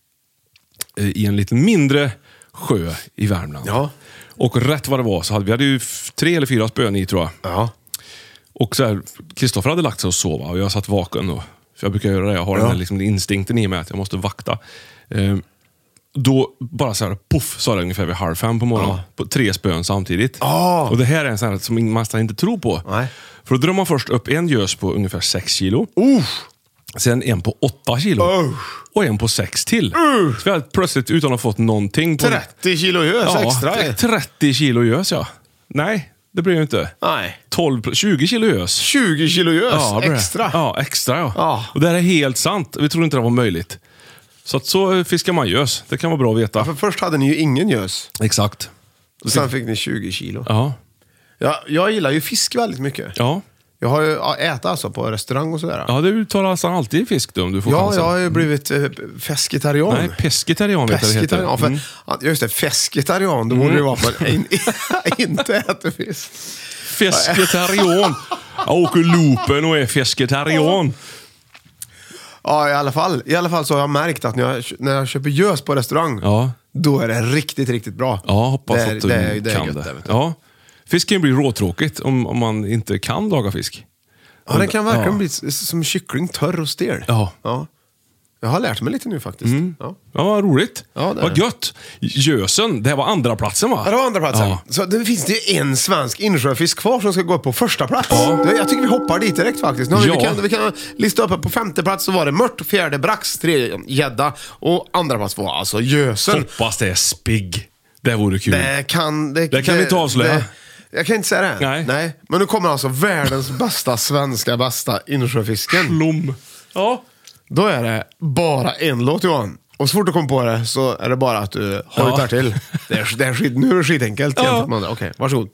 I en lite mindre sjö i Värmland. Ja. Och rätt vad det var så hade vi hade ju tre eller fyra spön i, tror jag. Ja. Och så här, Kristoffer hade lagt sig och sova och jag satt vaken. Och, för jag brukar göra det. Jag har ja. den här liksom, instinkten i mig att jag måste vakta. Eh, då bara så här, puff, sa det ungefär vid halv fem på morgonen. Ja. På tre spön samtidigt. Oh. Och det här är en sån här som man nästan inte tror på. Nej. För då drar man först upp en gös på ungefär sex kilo. Uh. Sen en på åtta kilo. Uh. Och en på sex till. Uh. Så vi hade plötsligt, utan att ha fått någonting på... trettio kilo gös ja, extra. trettio kilo gös, ja. Nej, det blir ju inte. Nej. tolv, tjugo kilo gös. tjugo kilo gös ja, extra. Ja, extra ja. ja. Och det här är helt sant. Vi trodde inte det var möjligt. Så att så fiskar man gös. Det kan vara bra att veta. Ja, för först hade ni ju ingen gös. Exakt. Och sen fick ni tjugo kilo. Ja. Ja, jag gillar ju fisk väldigt mycket. Ja. Jag har ju ätit alltså på restaurang och sådär. Ja, du tar alltså alltid fisk då, om du får ja, chansen. Ja, jag har ju blivit eh, fesketarian. Nej, pesketarian vet jag det heter. Mm. För, just det, fesketarian, då mm. borde det vara att man inte äter fisk. Fesketarian. Jag åker loopen och är fesketarian. Ja, i alla fall. I alla fall så har jag märkt att när jag, när jag köper gös på restaurang, ja. då är det riktigt, riktigt bra. Ja, hoppas det, att du det, det kan gött, det. Ja. Fisken blir råtråkigt om, om man inte kan laga fisk. Ja, den kan verkligen ja. bli som kyckling, törr och stel. Ja. ja. Jag har lärt mig lite nu faktiskt. Mm. Ja. ja, vad roligt. Ja, vad gött. Gösen, det var andra platsen va? Ja, det var andra platsen. Ja. Så det finns det en svensk insjöfisk kvar som ska gå upp på första plats. Ja. Jag tycker vi hoppar dit direkt faktiskt. Nu, ja. vi, kan, vi kan lista upp på femte plats så var det mört, fjärde brax, tredje gädda och andra plats var alltså gösen. Hoppas det är spigg. Det vore kul. Det kan, det, det kan det, vi inte avslöja. Det, jag kan inte säga det. Nej. Nej. Men nu kommer alltså världens bästa svenska bästa insjöfisken. Slom. Ja. Då är det bara en låt, Johan. Och så fort du kommer på det så är det bara att du hojtar ja. till. Det är, det är skit, nu är det skitenkelt. Ja. Okej, okay, varsågod.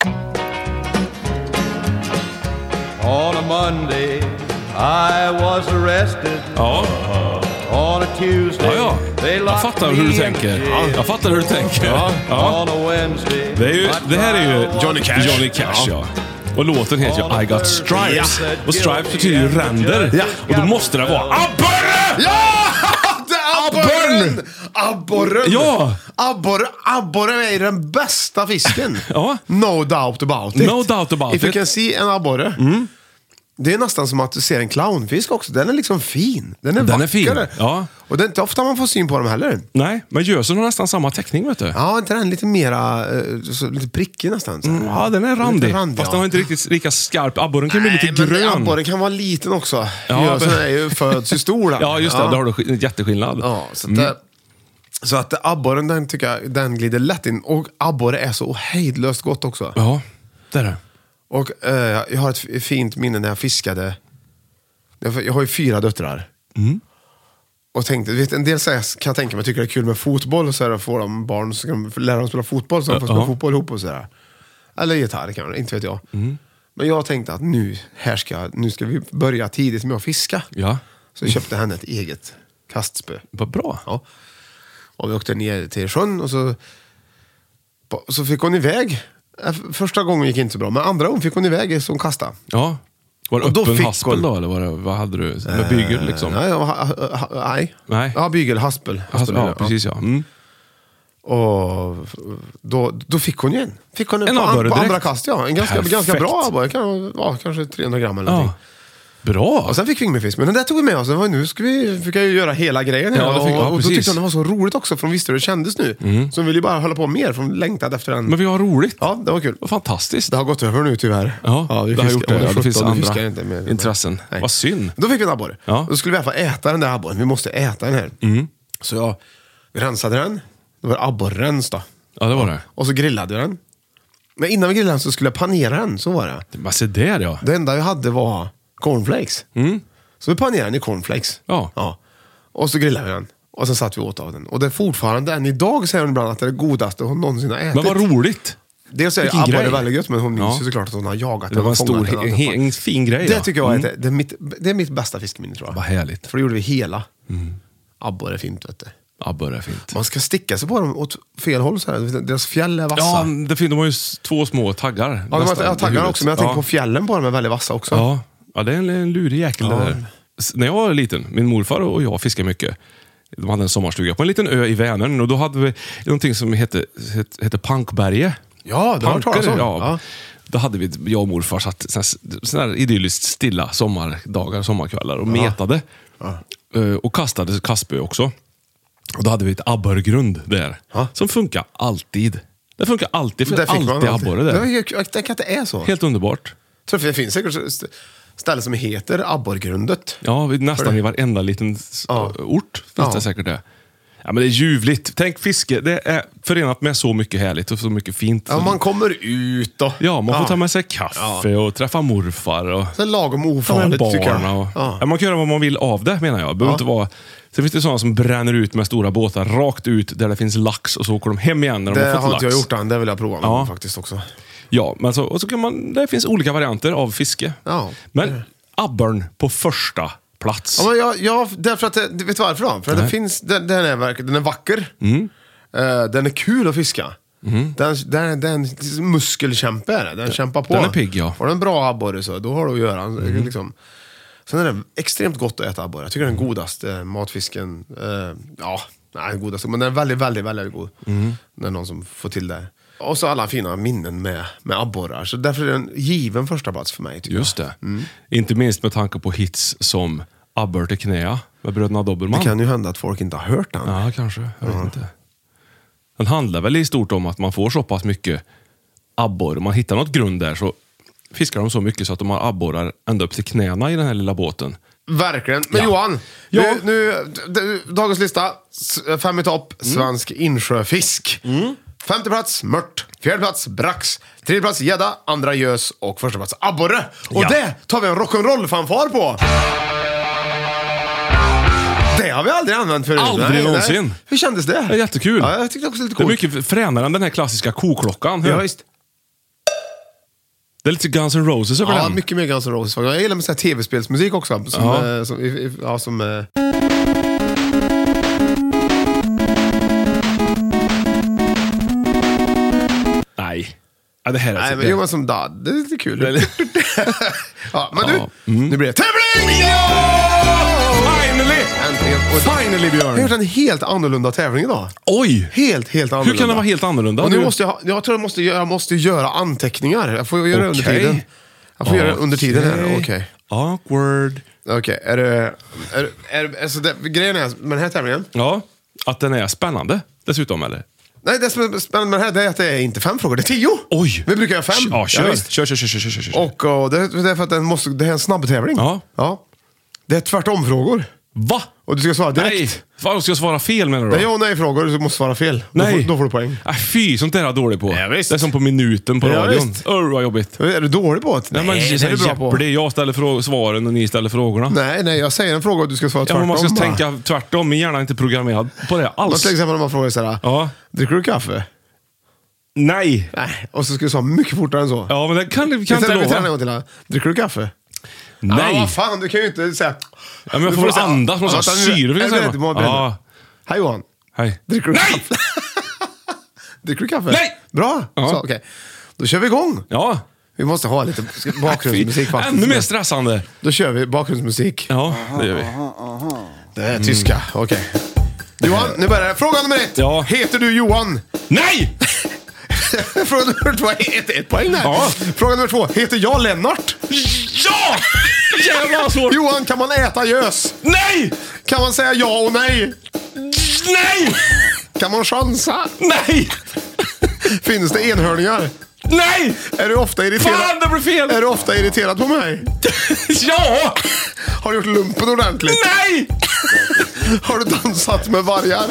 On a Monday I was arrested. Ja. On a Tuesday. Ja, ja. Jag fattar hur du tänker. Ja. Jag fattar hur du tänker. Ja. Ja. On a Wednesday. Det, är ju, det här är ju Johnny Cash. Johnny Cash, ja. ja. Och låten heter ju I Got Stripes. Ja. Och stripes betyder ju ränder. Ja. Och då måste det vara abborre! Ja! Det är abborren! Abborren! Ja! Abborre, abborren är den bästa fisken. Ja. No doubt about it. No doubt about If it. you can see en abborre. Mm. Det är nästan som att du ser en clownfisk också. Den är liksom fin. Den är Den vacker. är fin, ja. Och det är inte ofta man får syn på dem heller. Nej, men gösen har nästan samma teckning, vet du. Ja, inte den lite mera, eh, så, lite prickig nästan. Så. Mm, ja, den är randig. randig Fast ja. den har inte riktigt lika skarp. Abborren kan bli lite Nej, men grön. abborren kan vara liten också. Ja, Gösen men- är ju föds ju stor. den. Ja, just det. Ja. Där har du sk- en jätteskillnad. Ja, så att, Mm. det, så att abborren, den tycker jag, den glider lätt in. Och abborre är så hejdlöst gott också. Ja, det är det. Och eh, jag har ett fint minne när jag fiskade. Jag har ju fyra döttrar. Mm. Och tänkte, du vet, en del säger, kan jag tänka mig, tycker det är kul med fotboll. Och så är det, får de barn så kan de lära dem spela fotboll. Så de får spela Ja. fotboll ihop och sådär. Eller gitarr kanske, inte vet jag. Mm. Men jag tänkte att nu, här ska, nu ska vi börja tidigt med att fiska. Ja, Så jag köpte henne ett eget kastspö. vad bra. Ja. Och vi åkte ner till sjön och så, så fick hon iväg. Första gången gick inte så bra, men andra gången fick hon iväg som kasta. Ja. Var det Och då öppen fick haspel hon- då, eller var det, vad hade du? Med bygel liksom? Nej, ja, ha, ha, nej. Nej. Ja, bygel, haspel. haspel ja, precis ja. Mm. Och då, då fick hon ju en. Fick hon en, En på, abborre an, på direkt. andra kast, ja. En ganska, Perfekt. ganska bra abborre. Kan, ja, kanske trehundra gram eller Ja. någonting. Bra. Och sen fick vi med fisk. Men den där tog vi med oss. Det var, nu ska vi, fick jag ju göra hela grejen. här. Ja, det fick- ja, och, och då precis. tyckte hon det var så roligt också. För hon visste hur det kändes nu. Mm. Så hon ville ju bara hålla på mer. För hon längtade efter den. Men vi har roligt. Ja, det var kul. Vad fantastiskt. Det har gått över nu tyvärr. Ja, vi det har fiskar- gjort det. ja, Ja, det finns sjutton, vi andra fiskar inte mer. intressen. Nej. Vad synd. Då fick vi en abborre. Ja. Då skulle vi i alla fall äta den där abborren. Vi måste äta den här. Mm. Så jag rensade den. Det var abborrens då. Ja, det var det. Och så grillade vi den. Men innan vi grillade den så skulle jag panera den. Så var det. Vad se där ja. Det enda jag hade var cornflakes. Mm. Så vi panerade den i cornflakes. Ja. Ja. Och så grillade vi den. Och sen satt vi åt av den. Och det är fortfarande, än idag säger hon ibland att det är det godaste hon någonsin har ätit. Men vad roligt. Dels är Vilken abborre grej. väldigt gött, men hon minns Ja. ju såklart att hon har jagat Det var en och fångat stor, den. he, he, en fin grej. Det ja. tycker jag är, Mm. det, det, är mitt, det är mitt bästa fiskeminne tror jag. Vad härligt. För då gjorde vi hela. Abborre är fint vet du. Abborre är fint. Man ska sticka sig på dem åt fel håll så här. Deras fjäll är vassa. Ja, det fin, de har ju s- två små taggar. Ja, de har, nästan jag i taggar huvudet. också, men jag ja. tänker på fjällen på dem är väldigt vassa också. Ja, ja det är en, en lurig jäkel Ja. det där. S- När jag var liten, min morfar och jag fiskade mycket. De hade en sommarstuga på en liten ö i Vänern och då hade vi någonting som hette, hette, hette Pankberget. Ja, det har jag hört talas om. ja. Ja. Då hade vi, jag och morfar satt sådana här idylliskt stilla sommardagar, sommarkvällar och metade. Eh, Och kastade kastspö också. Och då hade vi ett abborrgrund där. Ja. Som funkar alltid. Det funkar alltid, för Där fick man alltid abborre där. Det är ju- Jag tänker att det är så. Helt underbart. Så det finns säkert st- ställen som heter abborrgrundet. Ja, vi- nästan det- i varenda liten s- Ja. ort finns Ja. det säkert det. Ja, men det är ljuvligt. Tänk fiske, det är förenat med så mycket härligt och så mycket fint. Ja, man kommer ut och... Ja, man får ta med sig kaffe och träffa morfar och Sen lagom ta med ofarligt tycker jag. barn. Och, Ja. ja, man kan göra vad man vill av det menar jag. Det behöver Ja. inte vara... Sen finns det sådana som bränner ut med stora båtar rakt ut där det finns lax och så åker de hem igen när de Det har fått har lax. inte jag gjort än, det vill jag prova med Ja. faktiskt också. Ja, men så, och så kan man, det finns olika varianter av fiske. Ja. Men abborren på första plats. Ja, men jag, jag, därför att det, vet du varför då? För att det finns, den, den, är, verk- den är vacker. Mm. Eh, den är kul att fiska. Den, den, den muskelkämpe är det. Den kämpar på. Den är pigg, ja. Har du en bra abborre så då har du att göra. Mm. Liksom. Sen är det extremt gott att äta abborre. Jag tycker den godaste matfisken. Eh, ja, nej den godaste. Men den är väldigt, väldigt, väldigt god. Mm. Det är någon som får till det. Och så alla fina minnen med, med abborrar. Så därför är den given första plats för mig. Tycker Just det. Inte minst med tanke på hits som Abborre till knä med bröderna Dobermann. Det kan ju hända att folk inte har hört den. Ja, kanske. Jag vet inte. Den handlar väl i stort om att man får så pass mycket abborre. Man hittar något grund där så fiskar de så mycket så att de har abborrar ända upp till knäna i den här lilla båten. Verkligen. Men Ja. Johan, Ja. Nu, nu, d- dagens lista. S- Fem i topp, svensk insjöfisk. Femte plats, mört. Fjärde plats, brax. Tredje plats, gädda. Andra, gös. Och första plats, abborre. Och Ja. det tar vi en rock'n'roll-fanfar på. Det har vi aldrig använt förut. Aldrig någonsin. Hur kändes det? Det är jättekul. Ja, jag tyckte också lite Det är coolt. mycket fränare än den här klassiska koklockan. Hör? Ja, visst. Det är lite Guns N' Roses över Ja, den. mycket mer Guns N' Roses. Jag gillar med så här tv-spelsmusik också. Som, Ja. eh, som, i- i- ja, som eh, Nej. Ja, det här är nej, så- men jo, men som dad. Det är lite kul. Ja, men Ja. du, nu blir det tävling! Finally! Äntligen. Och Finally, jag har Björn! gjort en helt annorlunda tävling idag. Oj! Helt, helt annorlunda. Hur kan det vara helt annorlunda? Och nu Du- måste jag, ha- jag tror jag måste, göra, jag måste göra anteckningar. Jag får göra det under Okej. tiden. Jag får göra det under tiden här. Okej. Okej. Awkward. Okej, okay, är det... Är, är, alltså det, grejen är med den här tävlingen... Ja, att den är spännande dessutom, eller? Nej, det som är spännande med det här det är att det är inte fem frågor, det är tio. Oj! Vi brukar ha fem. Ja, kör, ja, kör, kör, kör, kör, kör, kör. Och, och det, det är för att den måste, det är en snabb tävling. Ja. Ja. Det är tvärtom frågor. Va? Och du ska svara direkt. Nej, vad ska jag svara fel menar du då? Det är ja och nej frågor, du måste svara fel. Nej. Då får, då får du poäng. Nej, fy, sånt där är jag dålig på. Ja, visst. Det är som på minuten på Ja, radion. visst. Åh, vad jobbigt. Är du dålig på det? Nej, men Nej, det är du bra på. det. Jag ställer frå- svaren och ni ställer frågorna. Nej, nej, jag säger en fråga och du ska svara Ja, tvärtom. men man ska bara. tänka tvärtom, men gärna inte programmerad på det Men alls. till exempel om man frågar såhär, Ja. dricker du kaffe? Nej. Nej. Och så ska du svara mycket fortare än så. Ja, men det kan, kan Vi inte tränar- vi tränar en lova. gång till här. Dricker du kaffe? Nej. Ja, vad fan, du kan ju inte säga... Ja, men jag Du får väl säga- andas, måste ha vänta, nu- syre, vill jag är du säga. beredd? Du må vara beredd. Ja. Hej Johan. Hej. Dricker du Nej! kaffe? Dricker du kaffe? Nej! Bra. Ja. Så, okej. Då kör vi igång. Ja. Vi måste ha lite bakgrundsmusik faktiskt. Ännu mer stressande. Då kör vi bakgrundsmusik. Ja, det gör vi. Det är tyska, okej. Johan, nu börjar det. Fråga nummer ett. Ja. Heter du Johan? Nej! Fråga nummer två. Ett, ett poäng där. Ja. Fråga nummer två. Heter jag Lennart? Ja! Jävlar vad svårt. Johan, kan man äta gös? Nej! Kan man säga ja och nej? Nej! Kan man chansa? Nej! Finns det enhörningar? Nej! Är du ofta irriterad? Fan, det blev fel! Är du ofta irriterad på mig? Ja! Har du gjort lumpen ordentligt? Nej! Har du dansat med vargar?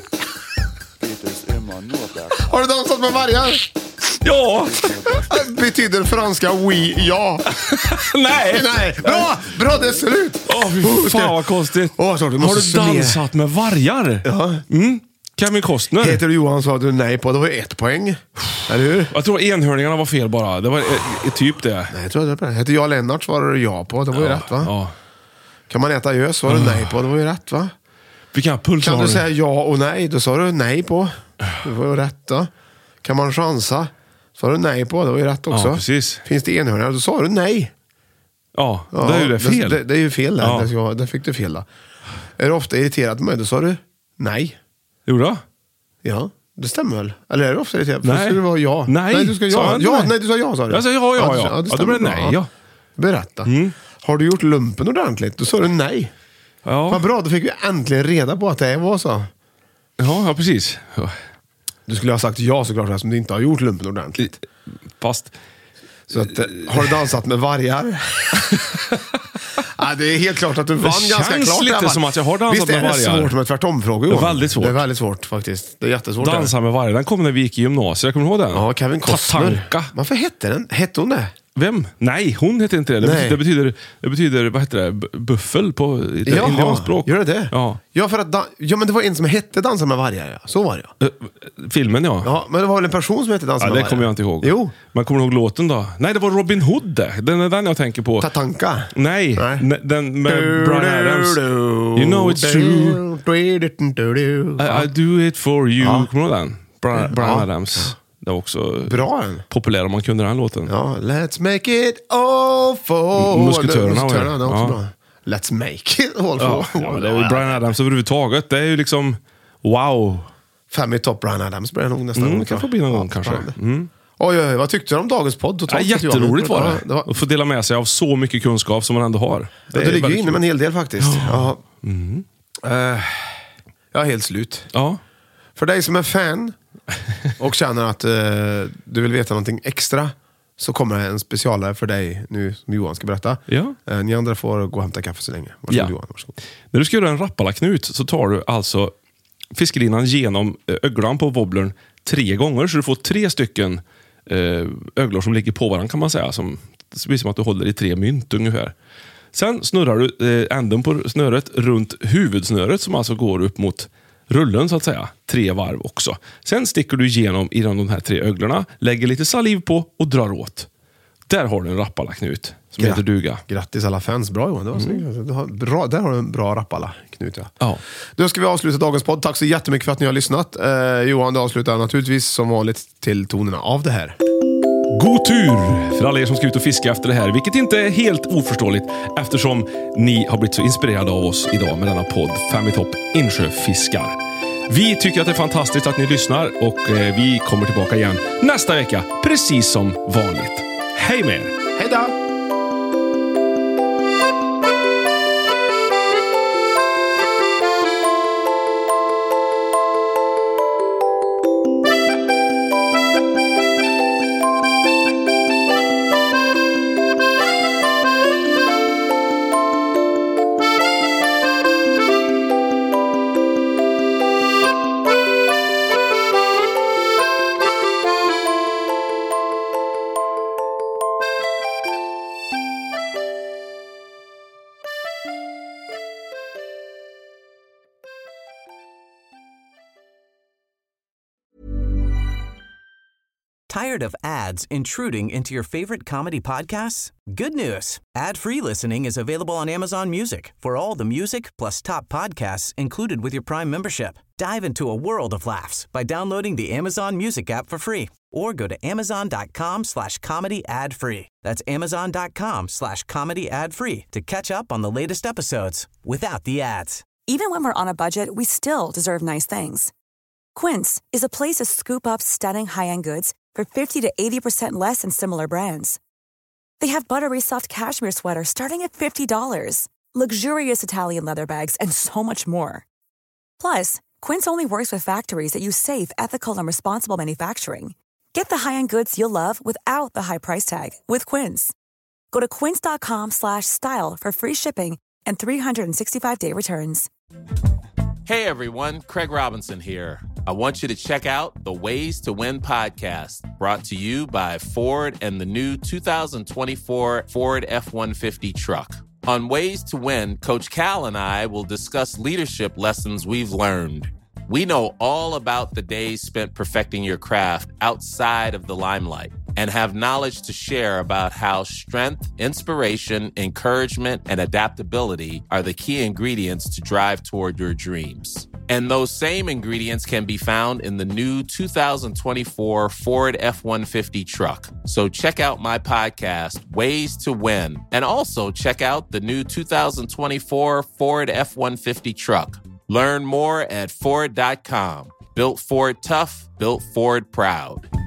Har du dansat med vargar? Ja! Betyder franska oui, ja. Nej! Nej, bra! Bra, det är slut! Åh, fy fan vad konstigt. Åh, så, du Har måste du summera. dansat med vargar? Ja. Mm. Kevin Costner. Heter du Johan sa du nej på, det var ju ett poäng. Eller hur? Jag tror enhörningarna var fel bara. Det var eh, typ det. Nej, jag tror det är på det. Heter jag Lennart svarade du ja på, det var ju rätt va? Ja. Kan man äta gös svarade du nej på, det var ju rätt va? Vilka puls Kan har du du? säga ja och nej, då sa du nej på. Det var ju rätt då. Kan man chansa? Sa du nej på, det var ju rätt också. Ja, precis. Finns det enhörningar? Då sa du nej. Ja, Ja, det är ju det fel. Det, det är ju fel där. Ja. Det, ska, det fick du fel då. Är du ofta irriterad på mig? Då sa du nej. Gjorde jag? Ja, det stämmer väl? Eller är du ofta irriterad? Nej. Då ska du vara ja. Nej. Nej, du ska Sa ja. jag inte Ja, nej? nej, du sa ja sa du. Jag sa ja, ja, ja. det- Ja, då stämmer blir det bra. nej, ja. Berätta. Har du gjort lumpen ordentligt? Då sa du nej. Ja, Vad bra, då fick vi äntligen reda på att det var så. ja, ja precis. Ja. Du skulle ha sagt ja såklart eftersom du inte har gjort lumpen ordentligt. Fast... Så att, eh, har du dansat med vargar? Ja, det är helt klart att du vann känns ganska klart. lite i alla fall. som att jag har dansat Visst med är det vargar. svårt med tvärtomfrågor? Det är Johan? väldigt svårt. Det är väldigt svårt faktiskt. Det är jättesvårt. är det. Dansa med vargar, den kom när vi gick i gymnasiet. Jag kommer ihåg den. Ja, Kevin Costner. Tatanka. Varför hette den? Hette hon det? Vem? Nej, hon heter inte det. Det Nej. betyder, det betyder, det betyder vad heter det? B- buffel på Jaha, indianspråk. gör det det? Ja. Ja, för att da- ja, men det var en som hette Dansa med vargar, ja. Så var det ja. Eh, Filmen ja. Ja, men det var väl en person som hette Dansa Ja, med det vargar? kommer jag inte ihåg. Jo. Man kommer ihåg låten då? Nej, det var Robin Hood det. Den är den jag tänker på. Tatanka. Nej, Nej. ne- den med Bryan Adams. You know it's true. I, I do it for you. Ja. Kommer du ihåg den? Bryan, Bryan Ja. Adams. Det var också Bra den. populär om man kunde den låten. Ja, let's make it all for... M- Musketörerna, Musketörerna, det är också ja. bra. Let's make it all Ja, for... ja, men det är ju Bryan Adams överhuvudtaget. Det är ju liksom wow. Fem i topp Bryan Adams blir det nog nästa Mm, gång. det kan tror få jag. bli någon gång Ja, kanske. spännande. Mm. Oj, oj, vad tyckte du om dagens podd? Ja, Totalt sett, Johan? jätteroligt var det. Ja, det, var... Att få dela med sig av så mycket kunskap som man ändå har. det, det är ligger ju väldigt inne med en kul. hel del faktiskt. Ja. Mm. Eh, jag är helt slut. Ja. För dig som är fan och känner att eh, du vill veta någonting extra så kommer det en specialare för dig nu som Johan ska berätta. Ja. Eh, ni andra får gå och hämta kaffe så länge. Varsågod Ja. Johan, varsågod. När du ska göra en rappalaknut så tar du alltså fiskelinan genom eh, öglan på wobblern tre gånger. Så du får tre stycken eh, öglor som ligger på varandra kan man säga. Som, det blir som att du håller i tre mynt ungefär. Sen snurrar du eh, änden på snöret runt huvudsnöret som alltså går upp mot rullen så att säga. Tre varv också. Sen sticker du igenom i de här tre öglorna, lägger lite saliv på och drar åt. Där har du en rappalaknut som Gra- heter duga. Grattis alla fans, bra Johan. Det var mm. du har bra, där har du en bra rappalla, Knut. Ja. Ja. Då ska vi avsluta dagens podd. Tack så jättemycket för att ni har lyssnat. Eh, Johan, du avslutar naturligtvis som vanligt till tonerna av det här. God tur för alla er som ska ut och fiska efter det här, vilket inte är helt oförståeligt eftersom ni har blivit så inspirerade av oss idag med denna podd Fem i topp insjöfiskar. Vi tycker att det är fantastiskt att ni lyssnar och eh, vi kommer tillbaka igen nästa vecka, precis som vanligt. Hej med er! Hej då! Tired of ads intruding into your favorite comedy podcasts? Good news. Ad-free listening is available on Amazon Music for all the music plus top podcasts included with your Prime membership. Dive into a world of laughs by downloading the Amazon Music app for free or go to amazon.com slash comedy ad free. That's amazon.com slash comedy ad free to catch up on the latest episodes without the ads. Even when we're on a budget, we still deserve nice things. Quince is a place to scoop up stunning high-end goods for fifty to eighty percent less than similar brands. They have buttery soft cashmere sweaters starting at fifty dollars, luxurious Italian leather bags, and so much more. Plus, Quince only works with factories that use safe, ethical, and responsible manufacturing. Get the high-end goods you'll love without the high price tag with Quince. Go to quince.com slash style for free shipping and three sixty-five day returns. Hey everyone, Craig Robinson here. I want you to check out the Ways to Win podcast, brought to you by Ford and the new two thousand twenty-four Ford F one fifty truck. On Ways to Win, Coach Cal and I will discuss leadership lessons we've learned. We know all about the days spent perfecting your craft outside of the limelight and have knowledge to share about how strength, inspiration, encouragement, and adaptability are the key ingredients to drive toward your dreams. And those same ingredients can be found in the new two thousand twenty-four Ford F one fifty truck. So check out my podcast, Ways to Win, and also check out the new two thousand twenty-four Ford F one fifty truck. Learn more at Ford dot com. Built Ford tough, built Ford proud.